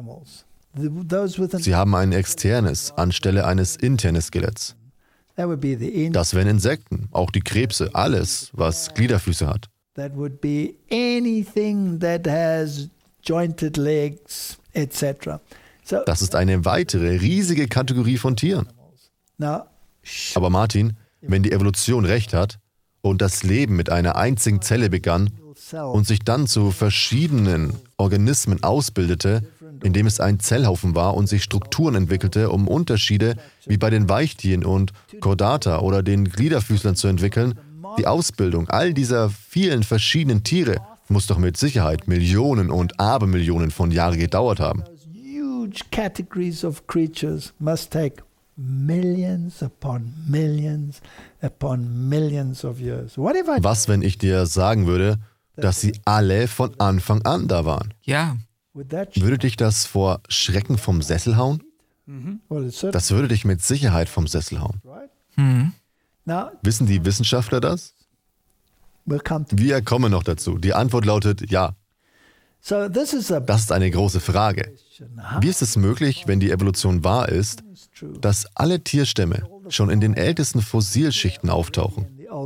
Sie haben ein externes anstelle eines internen Skeletts. Das wären Insekten, auch die Krebse, alles, was Gliederfüße hat. That would be anything that has jointed legs, etc. Das ist eine weitere riesige Kategorie von Tieren. Aber Martin, wenn die Evolution recht hat und das Leben mit einer einzigen Zelle begann und sich dann zu verschiedenen Organismen ausbildete, indem es ein Zellhaufen war und sich Strukturen entwickelte, um Unterschiede wie bei den Weichtieren und Chordata oder den Gliederfüßlern zu entwickeln, die Ausbildung all dieser vielen verschiedenen Tiere muss doch mit Sicherheit Millionen und Abermillionen von Jahren gedauert haben. Huge categories of creatures must take millions upon millions upon millions of years. Was, wenn ich dir sagen würde, dass sie alle von Anfang an da waren? Ja. Würde dich das vor Schrecken vom Sessel hauen? Das würde dich mit Sicherheit vom Sessel hauen. Wissen die Wissenschaftler das? Wir kommen noch dazu. Die Antwort lautet ja. Das ist eine große Frage. Wie ist es möglich, wenn die Evolution wahr ist, dass alle Tierstämme schon in den ältesten Fossilschichten auftauchen?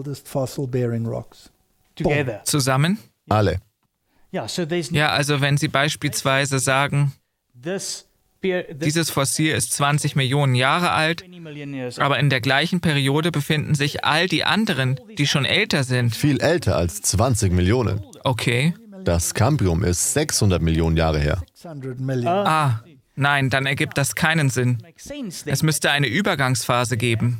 Zusammen? Alle. Ja, also wenn Sie beispielsweise sagen, dieses Fossil ist 20 Millionen Jahre alt, aber in der gleichen Periode befinden sich all die anderen, die schon älter sind. Viel älter als 20 Millionen. Okay. Das Kambrium ist 600 Millionen Jahre her. Nein, dann ergibt das keinen Sinn. Es müsste eine Übergangsphase geben.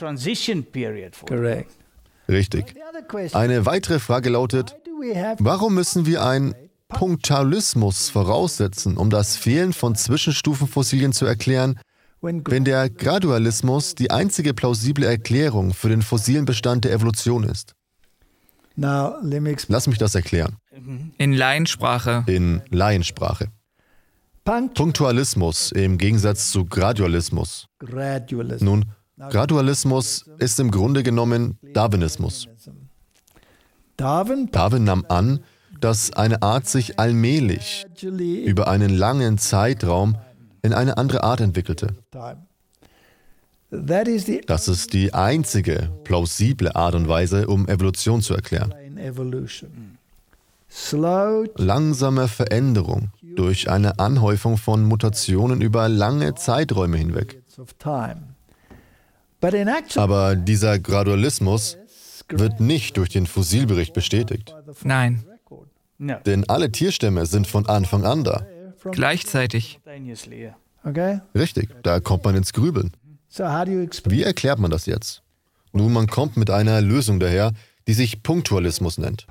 Richtig. Eine weitere Frage lautet, warum müssen wir einen Punktualismus voraussetzen, um das Fehlen von Zwischenstufenfossilien zu erklären, wenn der Gradualismus die einzige plausible Erklärung für den fossilen Bestand der Evolution ist? Lass mich das erklären. In Laiensprache. In Laiensprache. Punktualismus im Gegensatz zu Gradualismus. Nun, Gradualismus ist im Grunde genommen Darwinismus. Darwin nahm an, dass eine Art sich allmählich über einen langen Zeitraum in eine andere Art entwickelte. Das ist die einzige plausible Art und Weise, um Evolution zu erklären. Langsame Veränderung durch eine Anhäufung von Mutationen über lange Zeiträume hinweg. Aber dieser Gradualismus wird nicht durch den Fossilbericht bestätigt. Nein. Denn alle Tierstämme sind von Anfang an da. Gleichzeitig. Richtig, da kommt man ins Grübeln. Wie erklärt man das jetzt? Nun, man kommt mit einer Lösung daher, die sich Punktualismus nennt.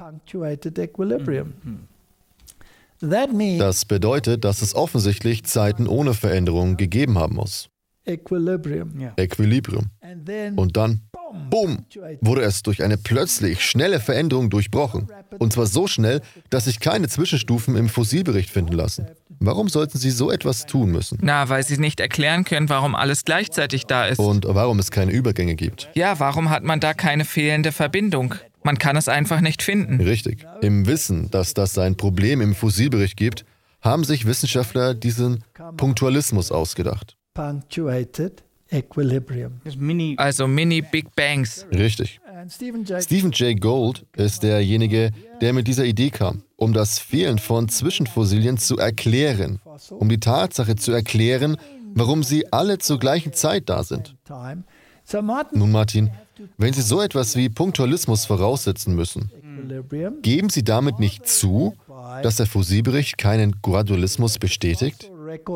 Das bedeutet, dass es offensichtlich Zeiten ohne Veränderung gegeben haben muss. Equilibrium. Und dann, bumm, wurde es durch eine plötzlich schnelle Veränderung durchbrochen. Und zwar so schnell, dass sich keine Zwischenstufen im Fossilbericht finden lassen. Warum sollten Sie so etwas tun müssen? Na, weil Sie nicht erklären können, warum alles gleichzeitig da ist. Und warum es keine Übergänge gibt. Ja, warum hat man da keine fehlende Verbindung? Man kann es einfach nicht finden. Richtig. Im Wissen, dass das ein Problem im Fossilbericht gibt, haben sich Wissenschaftler diesen Punktualismus ausgedacht. punctuated equilibrium. Also Mini-Big Bangs. Richtig. Stephen Jay Gould ist derjenige, der mit dieser Idee kam, um das Fehlen von Zwischenfossilien zu erklären, um die Tatsache zu erklären, warum sie alle zur gleichen Zeit da sind. Nun, Martin, wenn Sie so etwas wie Punktualismus voraussetzen müssen, geben Sie damit nicht zu, dass der Fossilbericht keinen Gradualismus bestätigt?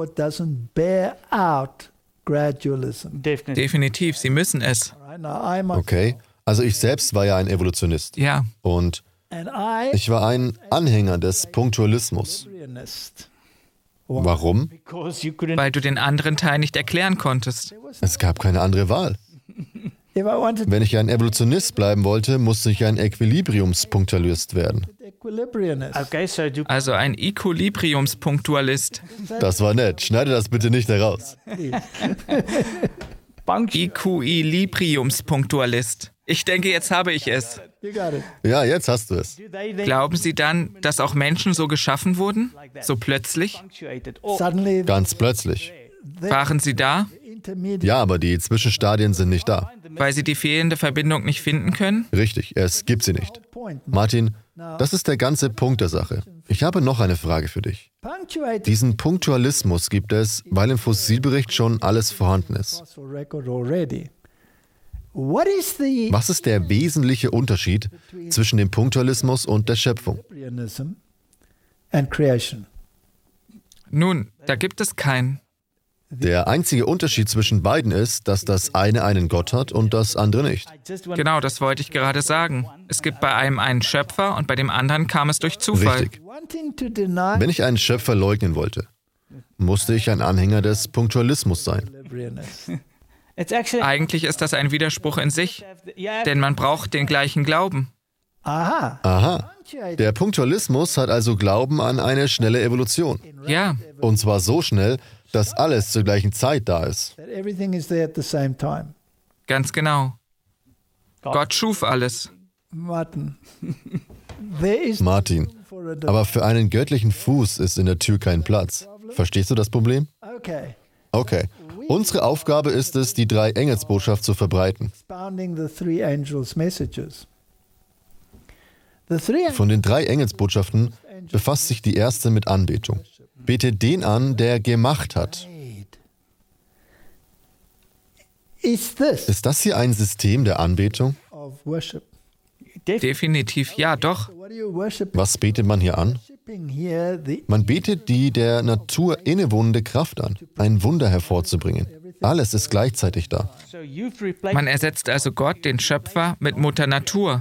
Definitiv, Sie müssen es. Okay, also ich selbst war ja ein Evolutionist. Ja. Und ich war ein Anhänger des Punktualismus. Warum? Weil du den anderen Teil nicht erklären konntest. Es gab keine andere Wahl. Wenn ich ein Evolutionist bleiben wollte, musste ich ein Equilibriumspunktualist werden. Also ein Equilibriumspunktualist. Das war nett. Schneide das bitte nicht heraus. Equilibriumspunktualist. Ich denke, jetzt habe ich es. Ja, jetzt hast du es. Glauben Sie dann, dass auch Menschen so geschaffen wurden? So plötzlich? Ganz plötzlich. Waren sie da? Ja, aber die Zwischenstadien sind nicht da. Weil sie die fehlende Verbindung nicht finden können? Richtig, es gibt sie nicht. Martin, das ist der ganze Punkt der Sache. Ich habe noch eine Frage für dich. Diesen Punktualismus gibt es, weil im Fossilbericht schon alles vorhanden ist. Was ist der wesentliche Unterschied zwischen dem Punktualismus und der Schöpfung? Nun, da gibt es keinen. Der einzige Unterschied zwischen beiden ist, dass das eine einen Gott hat und das andere nicht. Genau, das wollte ich gerade sagen. Es gibt bei einem einen Schöpfer und bei dem anderen kam es durch Zufall. Richtig. Wenn ich einen Schöpfer leugnen wollte, musste ich ein Anhänger des Punktualismus sein. Eigentlich ist das ein Widerspruch in sich, denn man braucht den gleichen Glauben. Aha. Der Punktualismus hat also Glauben an eine schnelle Evolution. Ja. Und zwar so schnell, dass alles zur gleichen Zeit da ist. Ganz genau. Gott schuf alles. Martin, aber für einen göttlichen Fuß ist in der Tür kein Platz. Verstehst du das Problem? Okay. Unsere Aufgabe ist es, die 3 Engelsbotschaft zu verbreiten. Von den 3 Engelsbotschaften befasst sich die erste mit Anbetung. Bete den an, der gemacht hat. Ist das hier ein System der Anbetung? Definitiv, ja, doch. Was betet man hier an? Man betet die der Natur innewohnende Kraft an, ein Wunder hervorzubringen. Alles ist gleichzeitig da. Man ersetzt also Gott, den Schöpfer, mit Mutter Natur.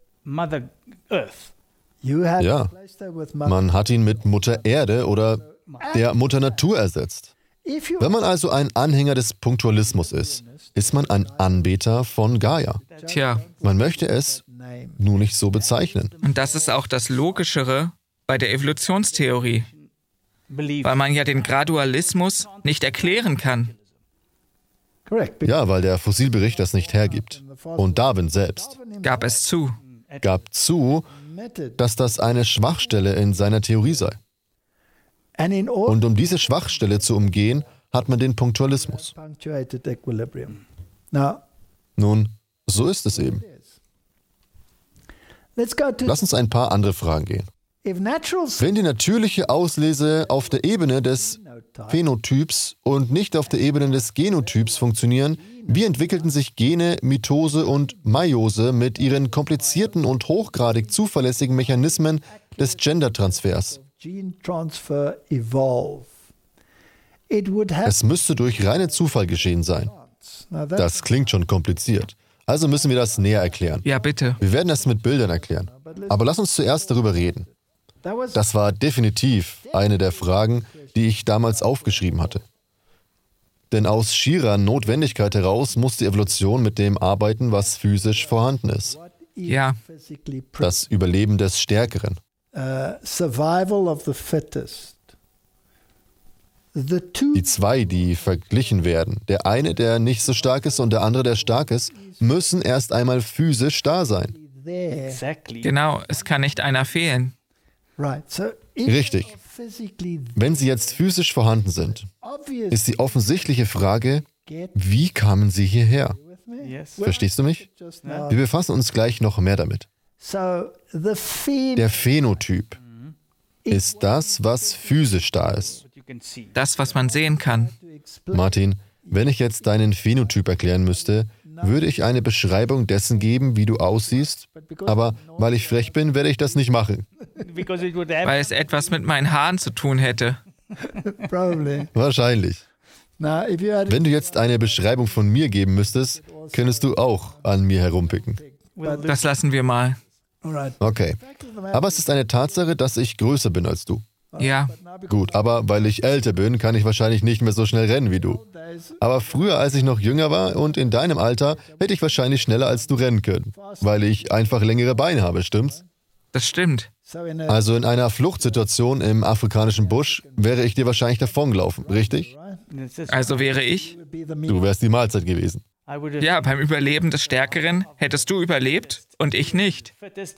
Ja, man hat ihn mit Mutter Erde oder der Mutter Natur ersetzt. Wenn man also ein Anhänger des Punktualismus ist, ist man ein Anbeter von Gaia. Tja. Man möchte es nur nicht so bezeichnen. Und das ist auch das Logischere bei der Evolutionstheorie, weil man ja den Gradualismus nicht erklären kann. Ja, weil der Fossilbericht das nicht hergibt. Und Darwin selbst gab zu, dass das eine Schwachstelle in seiner Theorie sei. Und um diese Schwachstelle zu umgehen, hat man den Punktualismus. Nun, so ist es eben. Lass uns ein paar andere Fragen gehen. Wenn die natürliche Auslese auf der Ebene des Phänotyps und nicht auf der Ebene des Genotyps funktionieren, wie entwickelten sich Gene, Mitose und Meiose mit ihren komplizierten und hochgradig zuverlässigen Mechanismen des Gendertransfers? Es müsste durch reinen Zufall geschehen sein. Das klingt schon kompliziert. Also müssen wir das näher erklären. Ja, bitte. Wir werden es mit Bildern erklären. Aber lass uns zuerst darüber reden. Das war definitiv eine der Fragen, die ich damals aufgeschrieben hatte. Denn aus schierer Notwendigkeit heraus muss die Evolution mit dem arbeiten, was physisch vorhanden ist. Ja. Das Überleben des Stärkeren. Die 2, die verglichen werden, der eine, der nicht so stark ist und der andere, der stark ist, müssen erst einmal physisch da sein. Genau, es kann nicht einer fehlen. Richtig. Wenn sie jetzt physisch vorhanden sind, ist die offensichtliche Frage, wie kamen sie hierher? Verstehst du mich? Wir befassen uns gleich noch mehr damit. Der Phänotyp ist das, was physisch da ist. Das, was man sehen kann. Martin, wenn ich jetzt deinen Phänotyp erklären müsste, würde ich eine Beschreibung dessen geben, wie du aussiehst, aber weil ich frech bin, werde ich das nicht machen. Weil es etwas mit meinen Haaren zu tun hätte. Wahrscheinlich. Wenn du jetzt eine Beschreibung von mir geben müsstest, könntest du auch an mir herumpicken. Das lassen wir mal. Okay. Aber es ist eine Tatsache, dass ich größer bin als du. Ja. Gut, aber weil ich älter bin, kann ich wahrscheinlich nicht mehr so schnell rennen wie du. Aber früher, als ich noch jünger war und in deinem Alter, hätte ich wahrscheinlich schneller als du rennen können. Weil ich einfach längere Beine habe, stimmt's? Das stimmt. Also in einer Fluchtsituation im afrikanischen Busch wäre ich dir wahrscheinlich davongelaufen, richtig? Also wäre ich? Du wärst die Mahlzeit gewesen. Ja, beim Überleben des Stärkeren hättest du überlebt und ich nicht.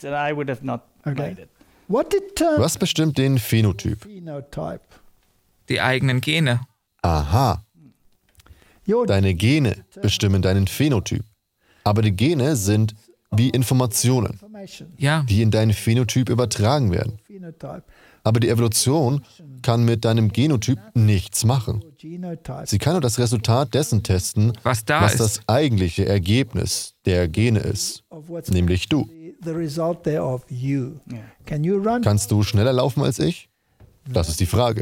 Was bestimmt den Phänotyp? Die eigenen Gene. Aha. Deine Gene bestimmen deinen Phänotyp. Aber die Gene sind wie Informationen, die in deinen Phänotyp übertragen werden. Aber die Evolution kann mit deinem Genotyp nichts machen. Sie kann nur das Resultat dessen testen, was das eigentliche Ergebnis der Gene ist, nämlich du. Kannst du schneller laufen als ich? Das ist die Frage.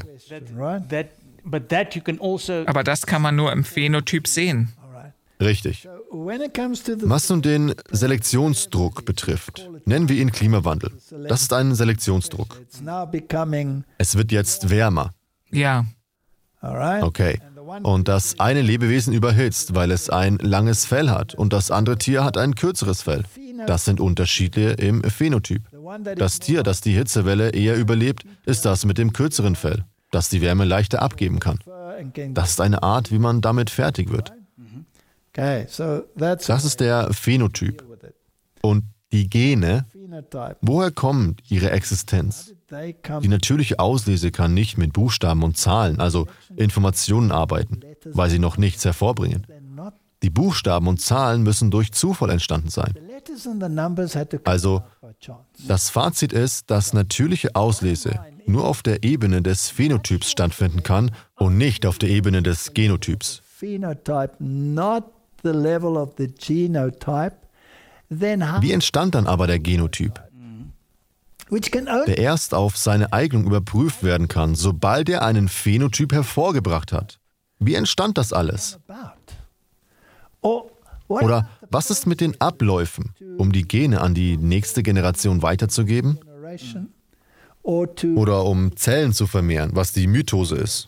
Aber das kann man nur im Phänotyp sehen. Richtig. Was nun den Selektionsdruck betrifft, nennen wir ihn Klimawandel. Das ist ein Selektionsdruck. Es wird jetzt wärmer. Ja. Okay. Und das eine Lebewesen überhitzt, weil es ein langes Fell hat und das andere Tier hat ein kürzeres Fell. Das sind Unterschiede im Phänotyp. Das Tier, das die Hitzewelle eher überlebt, ist das mit dem kürzeren Fell, das die Wärme leichter abgeben kann. Das ist eine Art, wie man damit fertig wird. Das ist der Phänotyp. Und die Gene, woher kommt ihre Existenz? Die natürliche Auslese kann nicht mit Buchstaben und Zahlen, also Informationen arbeiten, weil sie noch nichts hervorbringen. Die Buchstaben und Zahlen müssen durch Zufall entstanden sein. Also, das Fazit ist, dass natürliche Auslese nur auf der Ebene des Phänotyps stattfinden kann und nicht auf der Ebene des Genotyps. Wie entstand dann aber der Genotyp, der erst auf seine Eignung überprüft werden kann, sobald er einen Phänotyp hervorgebracht hat? Wie entstand das alles? Oder was ist mit den Abläufen, um die Gene an die nächste Generation weiterzugeben? Oder um Zellen zu vermehren, was die Mitose ist?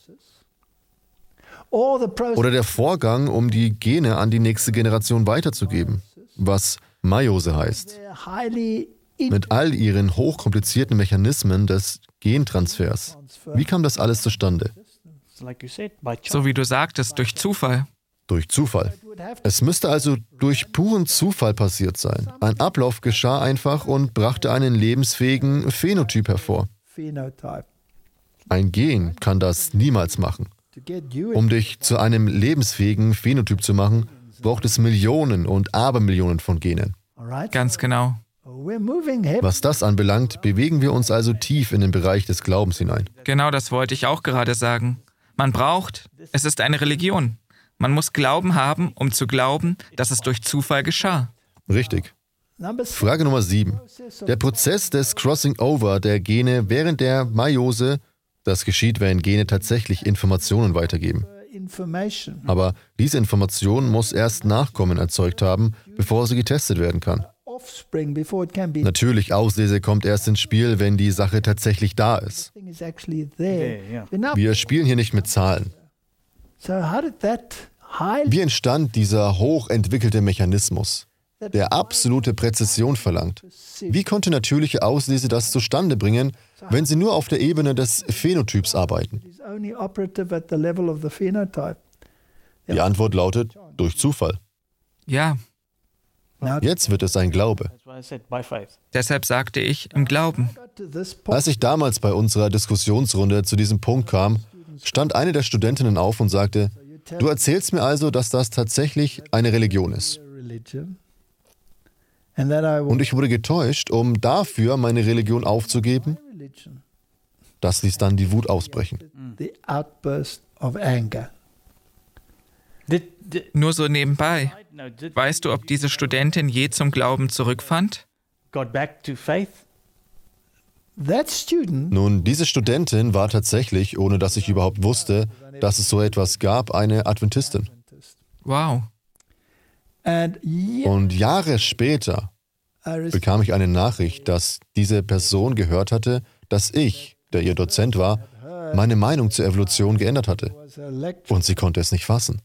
Oder der Vorgang, um die Gene an die nächste Generation weiterzugeben, was Meiose heißt. Mit all ihren hochkomplizierten Mechanismen des Gentransfers. Wie kam das alles zustande? So wie du sagtest, durch Zufall. Durch Zufall. Es müsste also durch puren Zufall passiert sein. Ein Ablauf geschah einfach und brachte einen lebensfähigen Phänotyp hervor. Ein Gen kann das niemals machen. Um dich zu einem lebensfähigen Phänotyp zu machen, braucht es Millionen und Abermillionen von Genen. Ganz genau. Was das anbelangt, bewegen wir uns also tief in den Bereich des Glaubens hinein. Genau das wollte ich auch gerade sagen. Es ist eine Religion. Man muss Glauben haben, um zu glauben, dass es durch Zufall geschah. Richtig. Frage Nummer 7. Der Prozess des Crossing Over der Gene während der Meiose, das geschieht, wenn Gene tatsächlich Informationen weitergeben. Aber diese Information muss erst Nachkommen erzeugt haben, bevor sie getestet werden kann. Natürlich, Auslese kommt erst ins Spiel, wenn die Sache tatsächlich da ist. Wir spielen hier nicht mit Zahlen. Wie entstand dieser hochentwickelte Mechanismus, der absolute Präzision verlangt? Wie konnte natürliche Auslese das zustande bringen, wenn sie nur auf der Ebene des Phänotyps arbeiten? Die Antwort lautet, durch Zufall. Ja. Jetzt wird es ein Glaube. Deshalb sagte ich, im Glauben. Als ich damals bei unserer Diskussionsrunde zu diesem Punkt kam, stand eine der Studentinnen auf und sagte, du erzählst mir also, dass das tatsächlich eine Religion ist. Und ich wurde getäuscht, um dafür meine Religion aufzugeben. Das ließ dann die Wut ausbrechen. Nur so nebenbei. Weißt du, ob diese Studentin je zum Glauben zurückfand? Nun, diese Studentin war tatsächlich, ohne dass ich überhaupt wusste, dass es so etwas gab, eine Adventistin. Wow. Und Jahre später bekam ich eine Nachricht, dass diese Person gehört hatte, dass ich, der ihr Dozent war, meine Meinung zur Evolution geändert hatte. Und sie konnte es nicht fassen.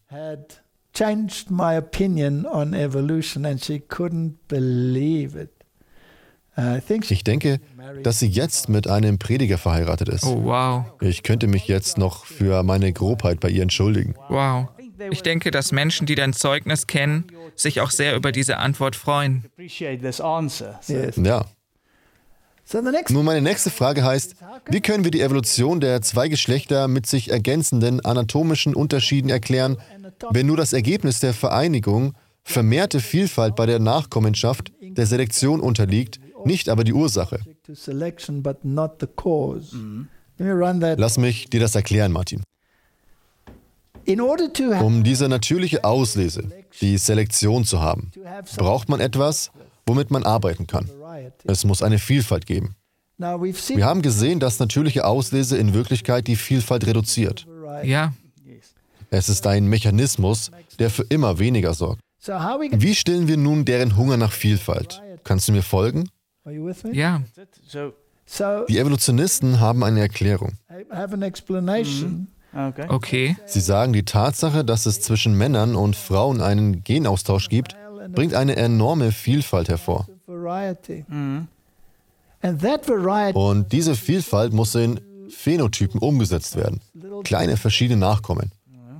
Ich denke, dass sie jetzt mit einem Prediger verheiratet ist. Oh, wow. Ich könnte mich jetzt noch für meine Grobheit bei ihr entschuldigen. Wow. Ich denke, dass Menschen, die dein Zeugnis kennen, sich auch sehr über diese Antwort freuen. Ja. Nun, meine nächste Frage heißt, wie können wir die Evolution der zwei Geschlechter mit sich ergänzenden anatomischen Unterschieden erklären, wenn nur das Ergebnis der Vereinigung vermehrte Vielfalt bei der Nachkommenschaft der Selektion unterliegt, nicht aber die Ursache? Lass mich dir das erklären, Martin. Um diese natürliche Auslese, die Selektion zu haben, braucht man etwas, womit man arbeiten kann. Es muss eine Vielfalt geben. Wir haben gesehen, dass natürliche Auslese in Wirklichkeit die Vielfalt reduziert. Ja. Es ist ein Mechanismus, der für immer weniger sorgt. Wie stillen wir nun deren Hunger nach Vielfalt? Kannst du mir folgen? Ja. Die Evolutionisten haben eine Erklärung. Okay. Sie sagen, die Tatsache, dass es zwischen Männern und Frauen einen Genaustausch gibt, bringt eine enorme Vielfalt hervor. Und diese Vielfalt muss in Phänotypen umgesetzt werden. Kleine verschiedene Nachkommen.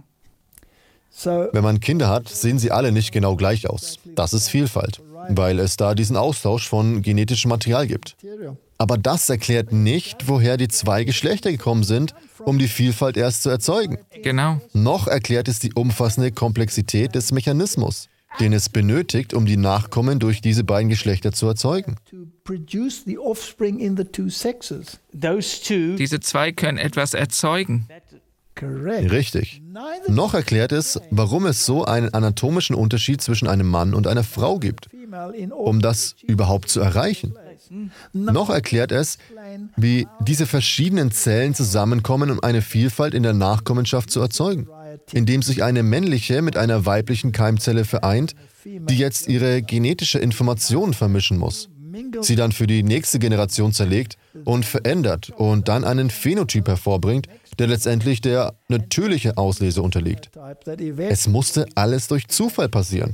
Wenn man Kinder hat, sehen sie alle nicht genau gleich aus. Das ist Vielfalt, weil es da diesen Austausch von genetischem Material gibt. Aber das erklärt nicht, woher die zwei Geschlechter gekommen sind, um die Vielfalt erst zu erzeugen. Genau. Noch erklärt es die umfassende Komplexität des Mechanismus, den es benötigt, um die Nachkommen durch diese beiden Geschlechter zu erzeugen. Diese zwei können etwas erzeugen. Richtig. Noch erklärt es, warum es so einen anatomischen Unterschied zwischen einem Mann und einer Frau gibt, um das überhaupt zu erreichen. Noch erklärt es, wie diese verschiedenen Zellen zusammenkommen, um eine Vielfalt in der Nachkommenschaft zu erzeugen, indem sich eine männliche mit einer weiblichen Keimzelle vereint, die jetzt ihre genetische Information vermischen muss, sie dann für die nächste Generation zerlegt und verändert und dann einen Phänotyp hervorbringt, der letztendlich der natürlichen Auslese unterliegt. Es musste alles durch Zufall passieren.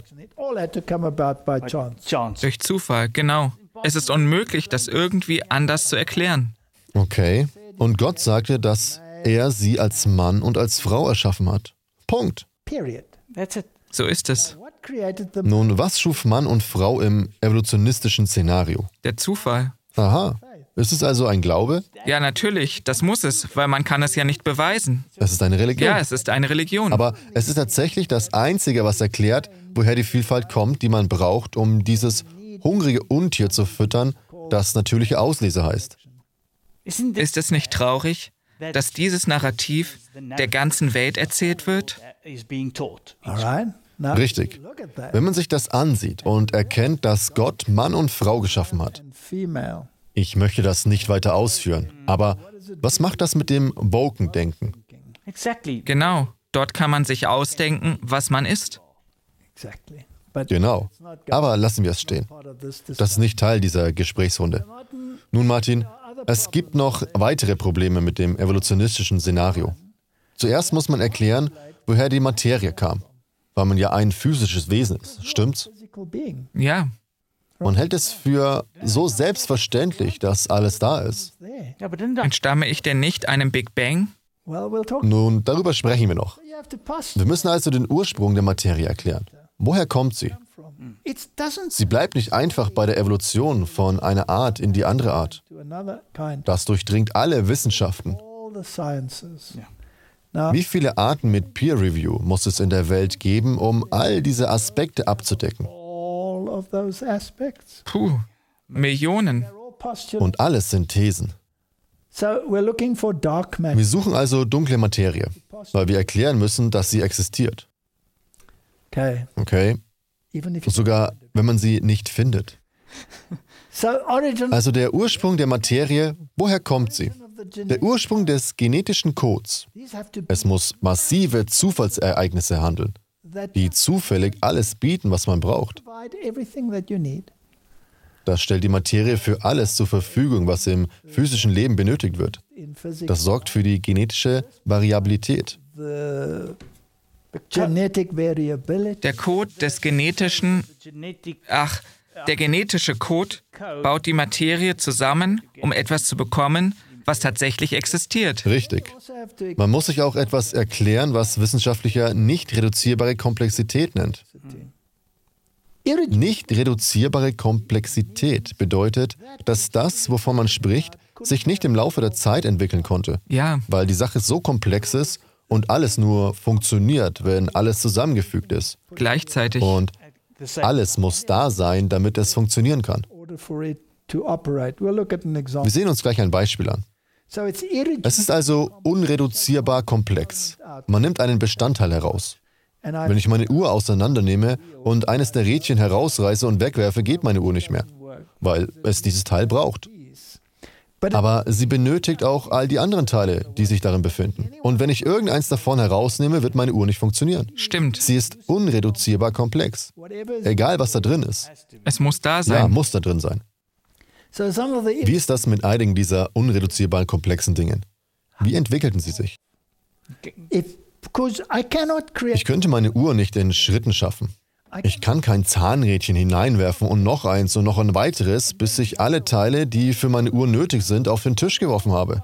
Durch Zufall, genau. Es ist unmöglich, das irgendwie anders zu erklären. Okay. Und Gott sagte, dass er sie als Mann und als Frau erschaffen hat. Punkt. So ist es. Nun, was schuf Mann und Frau im evolutionistischen Szenario? Der Zufall. Aha. Ist es also ein Glaube? Ja, natürlich. Das muss es, weil man kann es ja nicht beweisen. Es ist eine Religion. Ja, es ist eine Religion. Aber es ist tatsächlich das Einzige, was erklärt, woher die Vielfalt kommt, die man braucht, um dieses hungrige Untier zu füttern, das natürliche Auslese heißt. Ist es nicht traurig, dass dieses Narrativ der ganzen Welt erzählt wird? Richtig. Wenn man sich das ansieht und erkennt, dass Gott Mann und Frau geschaffen hat. Ich möchte das nicht weiter ausführen, aber was macht das mit dem Woken-Denken? Genau, dort kann man sich ausdenken, was man ist. Genau, aber lassen wir es stehen. Das ist nicht Teil dieser Gesprächsrunde. Nun, Martin, es gibt noch weitere Probleme mit dem evolutionistischen Szenario. Zuerst muss man erklären, woher die Materie kam, weil man ja ein physisches Wesen ist, stimmt's? Ja. Man hält es für so selbstverständlich, dass alles da ist. Entstamme ich denn nicht einem Big Bang? Nun, darüber sprechen wir noch. Wir müssen also den Ursprung der Materie erklären. Woher kommt sie? Sie bleibt nicht einfach bei der Evolution von einer Art in die andere Art. Das durchdringt alle Wissenschaften. Wie viele Arten mit Peer Review muss es in der Welt geben, um all diese Aspekte abzudecken? Millionen. Und alles sind Thesen. Wir suchen also dunkle Materie, weil wir erklären müssen, dass sie existiert. Okay? Sogar wenn man sie nicht findet. Also der Ursprung der Materie, woher kommt sie? Der Ursprung des genetischen Codes. Es muss massive Zufallsereignisse handeln, die zufällig alles bieten, was man braucht. Das stellt die Materie für alles zur Verfügung, was im physischen Leben benötigt wird. Das sorgt für die genetische Variabilität. Der Code des genetischen... der genetische Code baut die Materie zusammen, um etwas zu bekommen, was tatsächlich existiert. Richtig. Man muss sich auch etwas erklären, was Wissenschaftler nicht reduzierbare Komplexität nennt. Nicht reduzierbare Komplexität bedeutet, dass das, wovon man spricht, sich nicht im Laufe der Zeit entwickeln konnte. Ja. Weil die Sache so komplex ist und alles nur funktioniert, wenn alles zusammengefügt ist. Gleichzeitig. Und alles muss da sein, damit es funktionieren kann. Wir sehen uns gleich ein Beispiel an. Es ist also unreduzierbar komplex. Man nimmt einen Bestandteil heraus. Wenn ich meine Uhr auseinandernehme und eines der Rädchen herausreiße und wegwerfe, geht meine Uhr nicht mehr, weil es dieses Teil braucht. Aber sie benötigt auch all die anderen Teile, die sich darin befinden. Und wenn ich irgendeins davon herausnehme, wird meine Uhr nicht funktionieren. Stimmt. Sie ist unreduzierbar komplex. Egal, was da drin ist. Es muss da sein. Ja, muss da drin sein. Wie ist das mit einigen dieser unreduzierbar komplexen Dingen? Wie entwickelten sie sich? Ich könnte meine Uhr nicht in Schritten schaffen. Ich kann kein Zahnrädchen hineinwerfen und noch eins und noch ein weiteres, bis ich alle Teile, die für meine Uhr nötig sind, auf den Tisch geworfen habe.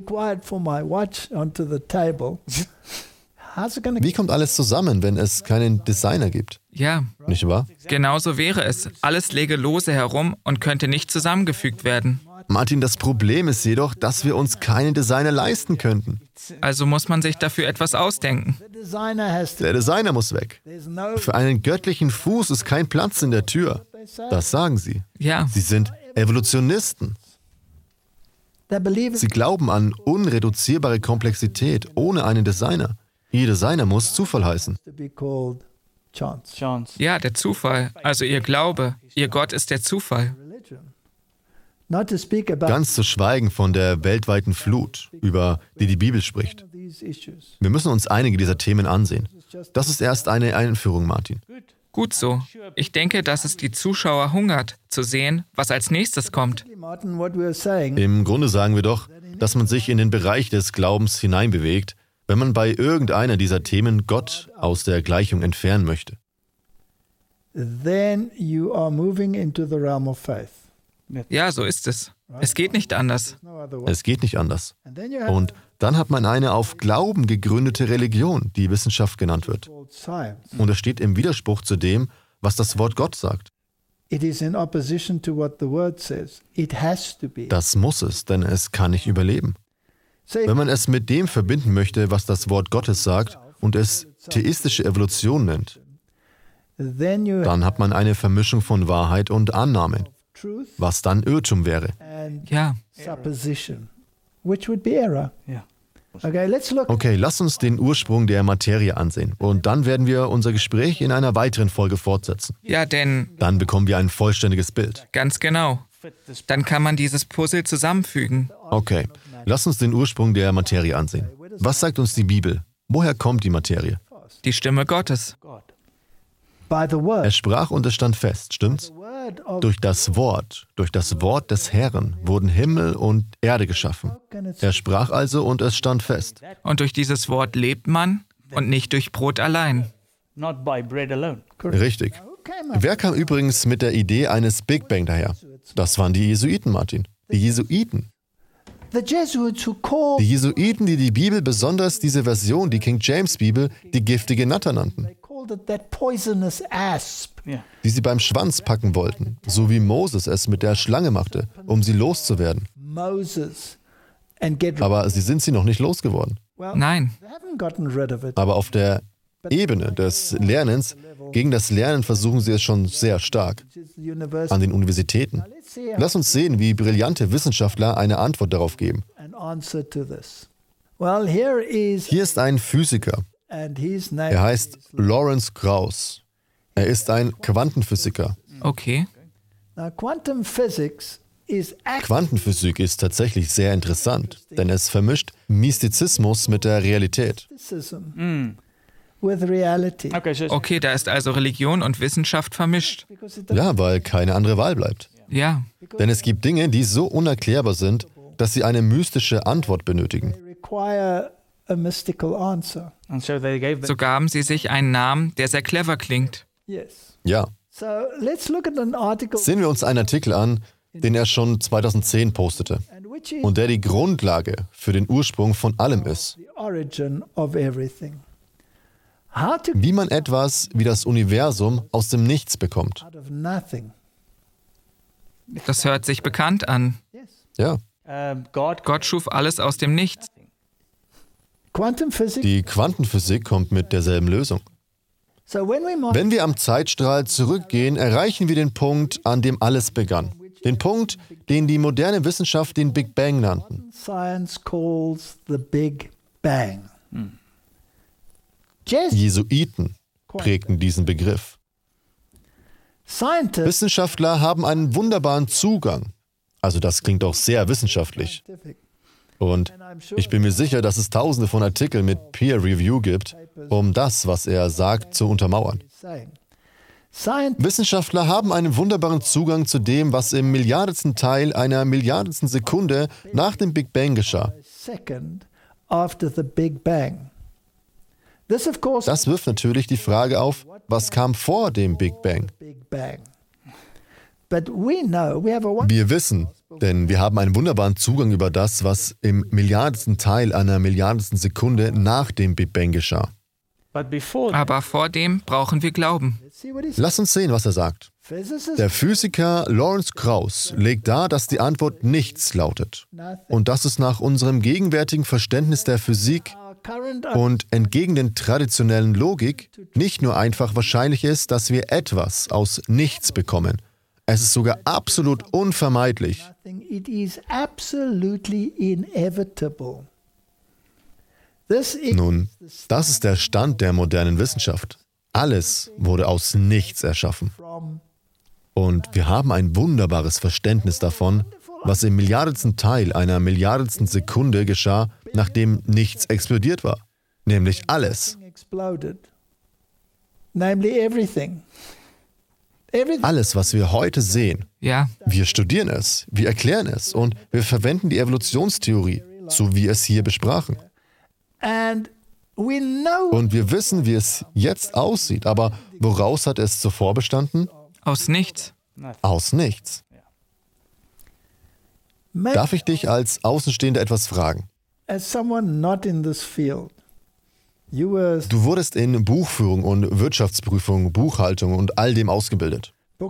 Wie kommt alles zusammen, wenn es keinen Designer gibt? Ja. Nicht wahr? Genauso wäre es. Alles läge lose herum und könnte nicht zusammengefügt werden. Martin, das Problem ist jedoch, dass wir uns keinen Designer leisten könnten. Also muss man sich dafür etwas ausdenken. Der Designer muss weg. Für einen göttlichen Fuß ist kein Platz in der Tür. Das sagen sie. Ja. Sie sind Evolutionisten. Sie glauben an unreduzierbare Komplexität ohne einen Designer. Ihr Designer muss Zufall heißen. Ja, der Zufall. Also ihr Glaube, ihr Gott ist der Zufall. Ganz zu schweigen von der weltweiten Flut, über die die Bibel spricht. Wir müssen uns einige dieser Themen ansehen. Das ist erst eine Einführung, Martin. Gut so. Ich denke, dass es die Zuschauer hungert, zu sehen, was als nächstes kommt. Im Grunde sagen wir doch, dass man sich in den Bereich des Glaubens hineinbewegt, wenn man bei irgendeiner dieser Themen Gott aus der Gleichung entfernen möchte. Then you are moving into the realm of faith. Ja, so ist es. Es geht nicht anders. Es geht nicht anders. Und dann hat man eine auf Glauben gegründete Religion, die Wissenschaft genannt wird. Und es steht im Widerspruch zu dem, was das Wort Gott sagt. Das muss es, denn es kann nicht überleben. Wenn man es mit dem verbinden möchte, was das Wort Gottes sagt und es theistische Evolution nennt, dann hat man eine Vermischung von Wahrheit und Annahmen, was dann Irrtum wäre. Ja. Okay, lass uns den Ursprung der Materie ansehen und dann werden wir unser Gespräch in einer weiteren Folge fortsetzen. Ja, denn... Dann bekommen wir ein vollständiges Bild. Ganz genau. Dann kann man dieses Puzzle zusammenfügen. Okay, lass uns den Ursprung der Materie ansehen. Was sagt uns die Bibel? Woher kommt die Materie? Die Stimme Gottes. Er sprach und es stand fest, stimmt's? Durch das Wort des Herrn wurden Himmel und Erde geschaffen. Er sprach also und es stand fest. Und durch dieses Wort lebt man und nicht durch Brot allein. Richtig. Wer kam übrigens mit der Idee eines Big Bang daher? Das waren die Jesuiten, Martin. Die Jesuiten. Die Jesuiten, die die Bibel, besonders diese Version, die King James Bibel, die giftige Natter nannten. die sie beim Schwanz packen wollten, so wie Moses es mit der Schlange machte, um sie loszuwerden. Aber sie noch nicht losgeworden. Nein. Aber auf der Ebene des Lernens, gegen das Lernen versuchen sie es schon sehr stark. An den Universitäten. Lass uns sehen, wie brillante Wissenschaftler eine Antwort darauf geben. Hier ist ein Physiker. Er heißt Lawrence Krauss. Er ist ein Quantenphysiker. Okay. Quantenphysik ist tatsächlich sehr interessant, denn es vermischt Mystizismus mit der Realität. Okay, da ist also Religion und Wissenschaft vermischt. Ja, weil keine andere Wahl bleibt. Ja. Denn es gibt Dinge, die so unerklärbar sind, dass sie eine mystische Antwort benötigen. So gaben sie sich einen Namen, der sehr clever klingt. Ja. Sehen wir uns einen Artikel an, den er schon 2010 postete und der die Grundlage für den Ursprung von allem ist. Wie man etwas wie das Universum aus dem Nichts bekommt. Das hört sich bekannt an. Ja. Gott schuf alles aus dem Nichts. Die Quantenphysik kommt mit derselben Lösung. Wenn wir am Zeitstrahl zurückgehen, erreichen wir den Punkt, an dem alles begann. Den Punkt, den die moderne Wissenschaft den Big Bang nannten. Jesuiten prägten diesen Begriff. Wissenschaftler haben einen wunderbaren Zugang. Also das klingt auch sehr wissenschaftlich. Und ich bin mir sicher, dass es tausende von Artikeln mit Peer Review gibt, um das, was er sagt, zu untermauern. Wissenschaftler haben einen wunderbaren Zugang zu dem, was im milliardensten Teil einer milliardensten Sekunde nach dem Big Bang geschah. Das wirft natürlich die Frage auf, was kam vor dem Big Bang? Wir wissen, denn wir haben einen wunderbaren Zugang über das, was im milliardensten Teil einer milliardensten Sekunde nach dem Big Bang geschah. Aber vor dem brauchen wir Glauben. Lass uns sehen, was er sagt. Der Physiker Lawrence Krauss legt dar, dass die Antwort nichts lautet und dass es nach unserem gegenwärtigen Verständnis der Physik und entgegen der traditionellen Logik nicht nur einfach wahrscheinlich ist, dass wir etwas aus nichts bekommen. Es ist sogar absolut unvermeidlich. Nun, das ist der Stand der modernen Wissenschaft. Alles wurde aus nichts erschaffen. Und wir haben ein wunderbares Verständnis davon, was im milliardensten Teil einer milliardensten Sekunde geschah, nachdem nichts explodiert war. Nämlich alles. Alles, was wir heute sehen. Ja. Wir studieren es, wir erklären es und wir verwenden die Evolutionstheorie, so wie es hier besprachen. Und wir wissen, wie es jetzt aussieht, aber woraus hat es zuvor bestanden? Aus nichts. Aus nichts. Darf ich dich als Außenstehender etwas fragen? Du wurdest in Buchführung und Wirtschaftsprüfung, Buchhaltung und all dem ausgebildet.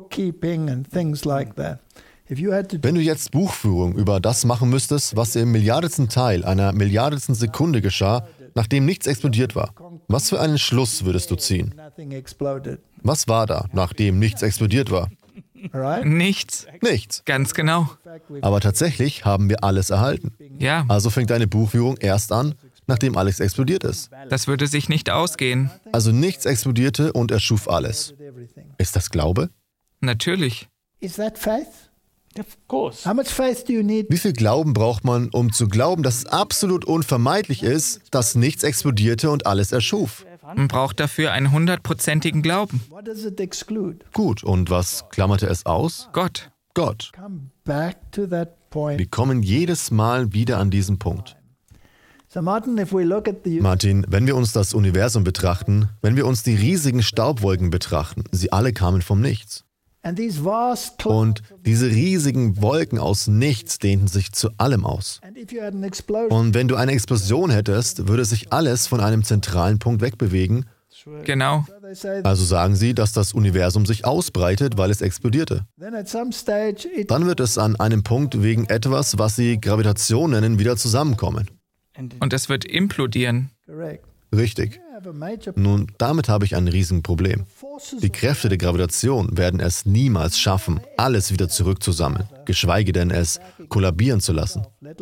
Wenn du jetzt Buchführung über das machen müsstest, was im milliardensten Teil einer milliardensten Sekunde geschah, nachdem nichts explodiert war, was für einen Schluss würdest du ziehen? Was war da, nachdem nichts explodiert war? Nichts. Nichts. Ganz genau. Aber tatsächlich haben wir alles erhalten. Ja. Also fängt deine Buchführung erst an, nachdem alles explodiert ist. Das würde sich nicht ausgehen. Also nichts explodierte und erschuf alles. Ist das Glaube? Natürlich. Wie viel Glauben braucht man, um zu glauben, dass es absolut unvermeidlich ist, dass nichts explodierte und alles erschuf? Man braucht dafür einen 100%igen Glauben. Gut, und was klammerte es aus? Gott. Gott. Wir kommen jedes Mal wieder an diesen Punkt. Martin, wenn wir uns das Universum betrachten, wenn wir uns die riesigen Staubwolken betrachten, sie alle kamen vom Nichts. Und diese riesigen Wolken aus nichts dehnten sich zu allem aus. Und wenn du eine Explosion hättest, würde sich alles von einem zentralen Punkt wegbewegen. Genau. Also sagen sie, dass das Universum sich ausbreitet, weil es explodierte. Dann wird es an einem Punkt wegen etwas, was sie Gravitation nennen, wieder zusammenkommen. Und es wird implodieren. Richtig. Nun, damit habe ich ein Riesenproblem. Die Kräfte der Gravitation werden es niemals schaffen, alles wieder zurückzusammeln, geschweige denn es kollabieren zu lassen.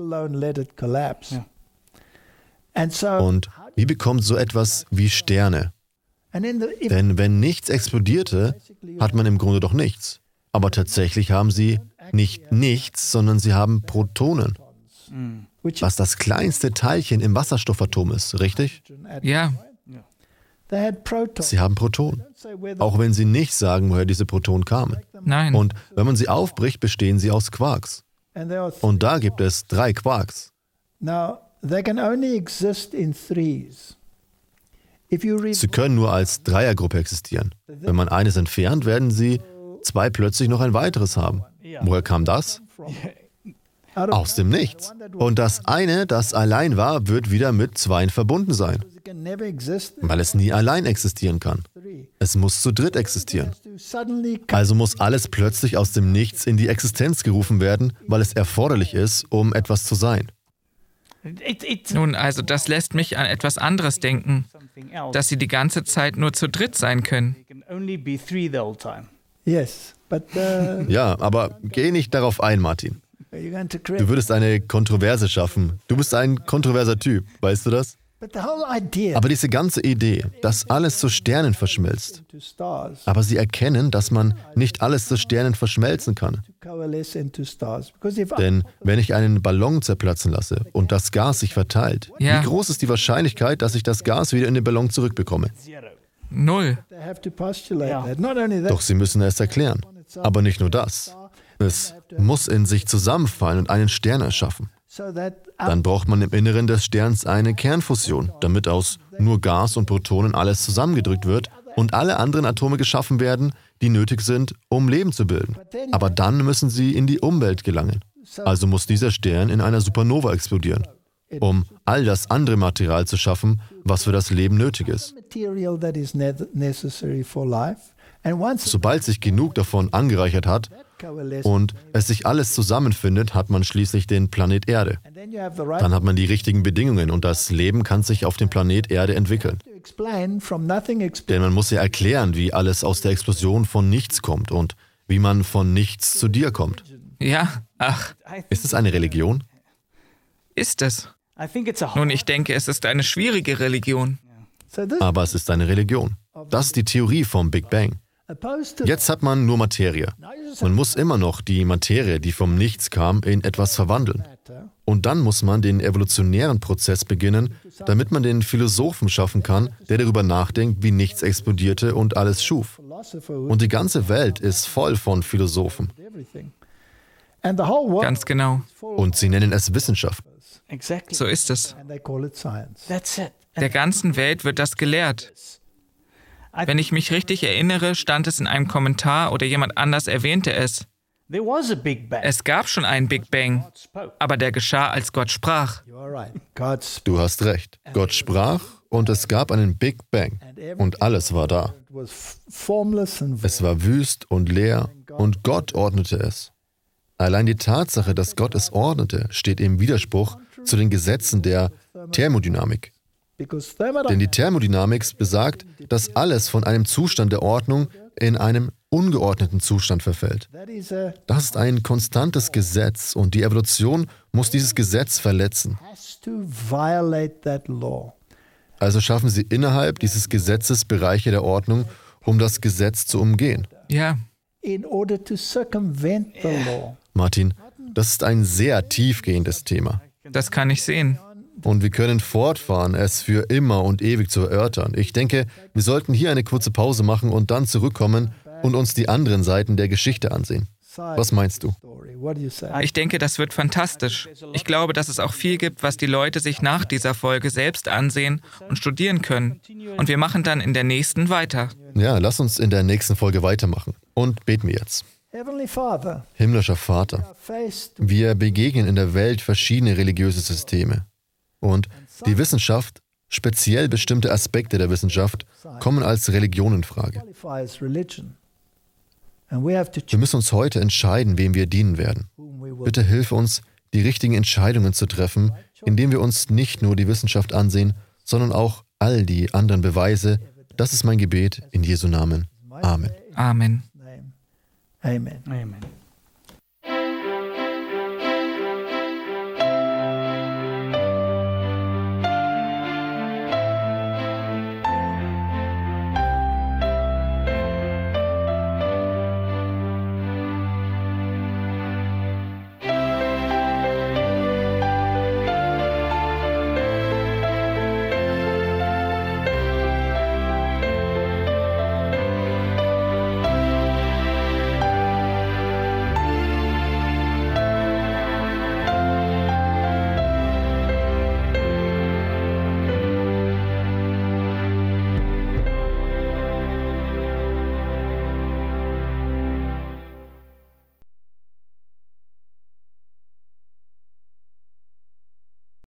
Und wie bekommt so etwas wie Sterne? Denn wenn nichts explodierte, hat man im Grunde doch nichts. Aber tatsächlich haben sie nicht nichts, sondern sie haben Protonen. Was das kleinste Teilchen im Wasserstoffatom ist, richtig? Ja. Sie haben Protonen. Auch wenn sie nicht sagen, woher diese Protonen kamen. Nein. Und wenn man sie aufbricht, bestehen sie aus Quarks. Und da gibt es 3 Quarks. Sie können nur als Dreiergruppe existieren. Wenn man eines entfernt, werden sie 2 plötzlich noch ein weiteres haben. Woher kam das? Aus dem Nichts. Und das eine, das allein war, wird wieder mit 2 verbunden sein. Weil es nie allein existieren kann. Es muss zu dritt existieren. Also muss alles plötzlich aus dem Nichts in die Existenz gerufen werden, weil es erforderlich ist, um etwas zu sein. Nun, also das lässt mich an etwas anderes denken, dass sie die ganze Zeit nur zu dritt sein können. Ja, aber geh nicht darauf ein, Martin. Du würdest eine Kontroverse schaffen. Du bist ein kontroverser Typ, weißt du das? Aber diese ganze Idee, dass alles zu Sternen verschmilzt. Aber sie erkennen, dass man nicht alles zu Sternen verschmelzen kann. Denn wenn ich einen Ballon zerplatzen lasse und das Gas sich verteilt, wie groß ist die Wahrscheinlichkeit, dass ich das Gas wieder in den Ballon zurückbekomme? 0. Doch sie müssen es erklären. Aber nicht nur das. Es muss in sich zusammenfallen und einen Stern erschaffen. Dann braucht man im Inneren des Sterns eine Kernfusion, damit aus nur Gas und Protonen alles zusammengedrückt wird und alle anderen Atome geschaffen werden, die nötig sind, um Leben zu bilden. Aber dann müssen sie in die Umwelt gelangen. Also muss dieser Stern in einer Supernova explodieren, um all das andere Material zu schaffen, was für das Leben nötig ist. Sobald sich genug davon angereichert hat und es sich alles zusammenfindet, hat man schließlich den Planet Erde. Dann hat man die richtigen Bedingungen und das Leben kann sich auf dem Planet Erde entwickeln. Denn man muss ja erklären, wie alles aus der Explosion von nichts kommt und wie man von nichts zu dir kommt. Ja, ach. Ist es eine Religion? Ist es. Nun, ich denke, es ist eine schwierige Religion. Aber es ist eine Religion. Das ist die Theorie vom Big Bang. Jetzt hat man nur Materie. Man muss immer noch die Materie, die vom Nichts kam, in etwas verwandeln. Und dann muss man den evolutionären Prozess beginnen, damit man den Philosophen schaffen kann, der darüber nachdenkt, wie nichts explodierte und alles schuf. Und die ganze Welt ist voll von Philosophen. Ganz genau. Und sie nennen es Wissenschaft. So ist es. Der ganzen Welt wird das gelehrt. Wenn ich mich richtig erinnere, stand es in einem Kommentar oder jemand anders erwähnte es. Es gab schon einen Big Bang, aber der geschah, als Gott sprach. Du hast recht. Gott sprach und es gab einen Big Bang und alles war da. Es war wüst und leer und Gott ordnete es. Allein die Tatsache, dass Gott es ordnete, steht im Widerspruch zu den Gesetzen der Thermodynamik. Denn die Thermodynamik besagt, dass alles von einem Zustand der Ordnung in einen ungeordneten Zustand verfällt. Das ist ein konstantes Gesetz und die Evolution muss dieses Gesetz verletzen. Also schaffen sie innerhalb dieses Gesetzes Bereiche der Ordnung, um das Gesetz zu umgehen. Ja. Martin, das ist ein sehr tiefgehendes Thema. Das kann ich sehen. Und wir können fortfahren, es für immer und ewig zu erörtern. Ich denke, wir sollten hier eine kurze Pause machen und dann zurückkommen und uns die anderen Seiten der Geschichte ansehen. Was meinst du? Ich denke, das wird fantastisch. Ich glaube, dass es auch viel gibt, was die Leute sich nach dieser Folge selbst ansehen und studieren können. Und wir machen dann in der nächsten weiter. Ja, lass uns in der nächsten Folge weitermachen. Und beten wir jetzt. Himmlischer Vater, wir begegnen in der Welt verschiedene religiöse Systeme. Und die Wissenschaft Speziell bestimmte Aspekte der Wissenschaft kommen als Religion in Frage. Wir müssen uns heute entscheiden, wem wir dienen werden. Bitte hilf uns, die richtigen Entscheidungen zu treffen, indem wir uns nicht nur die Wissenschaft ansehen, sondern auch all die anderen Beweise. Das ist mein Gebet in Jesu Namen. Amen. Amen. Amen. Amen.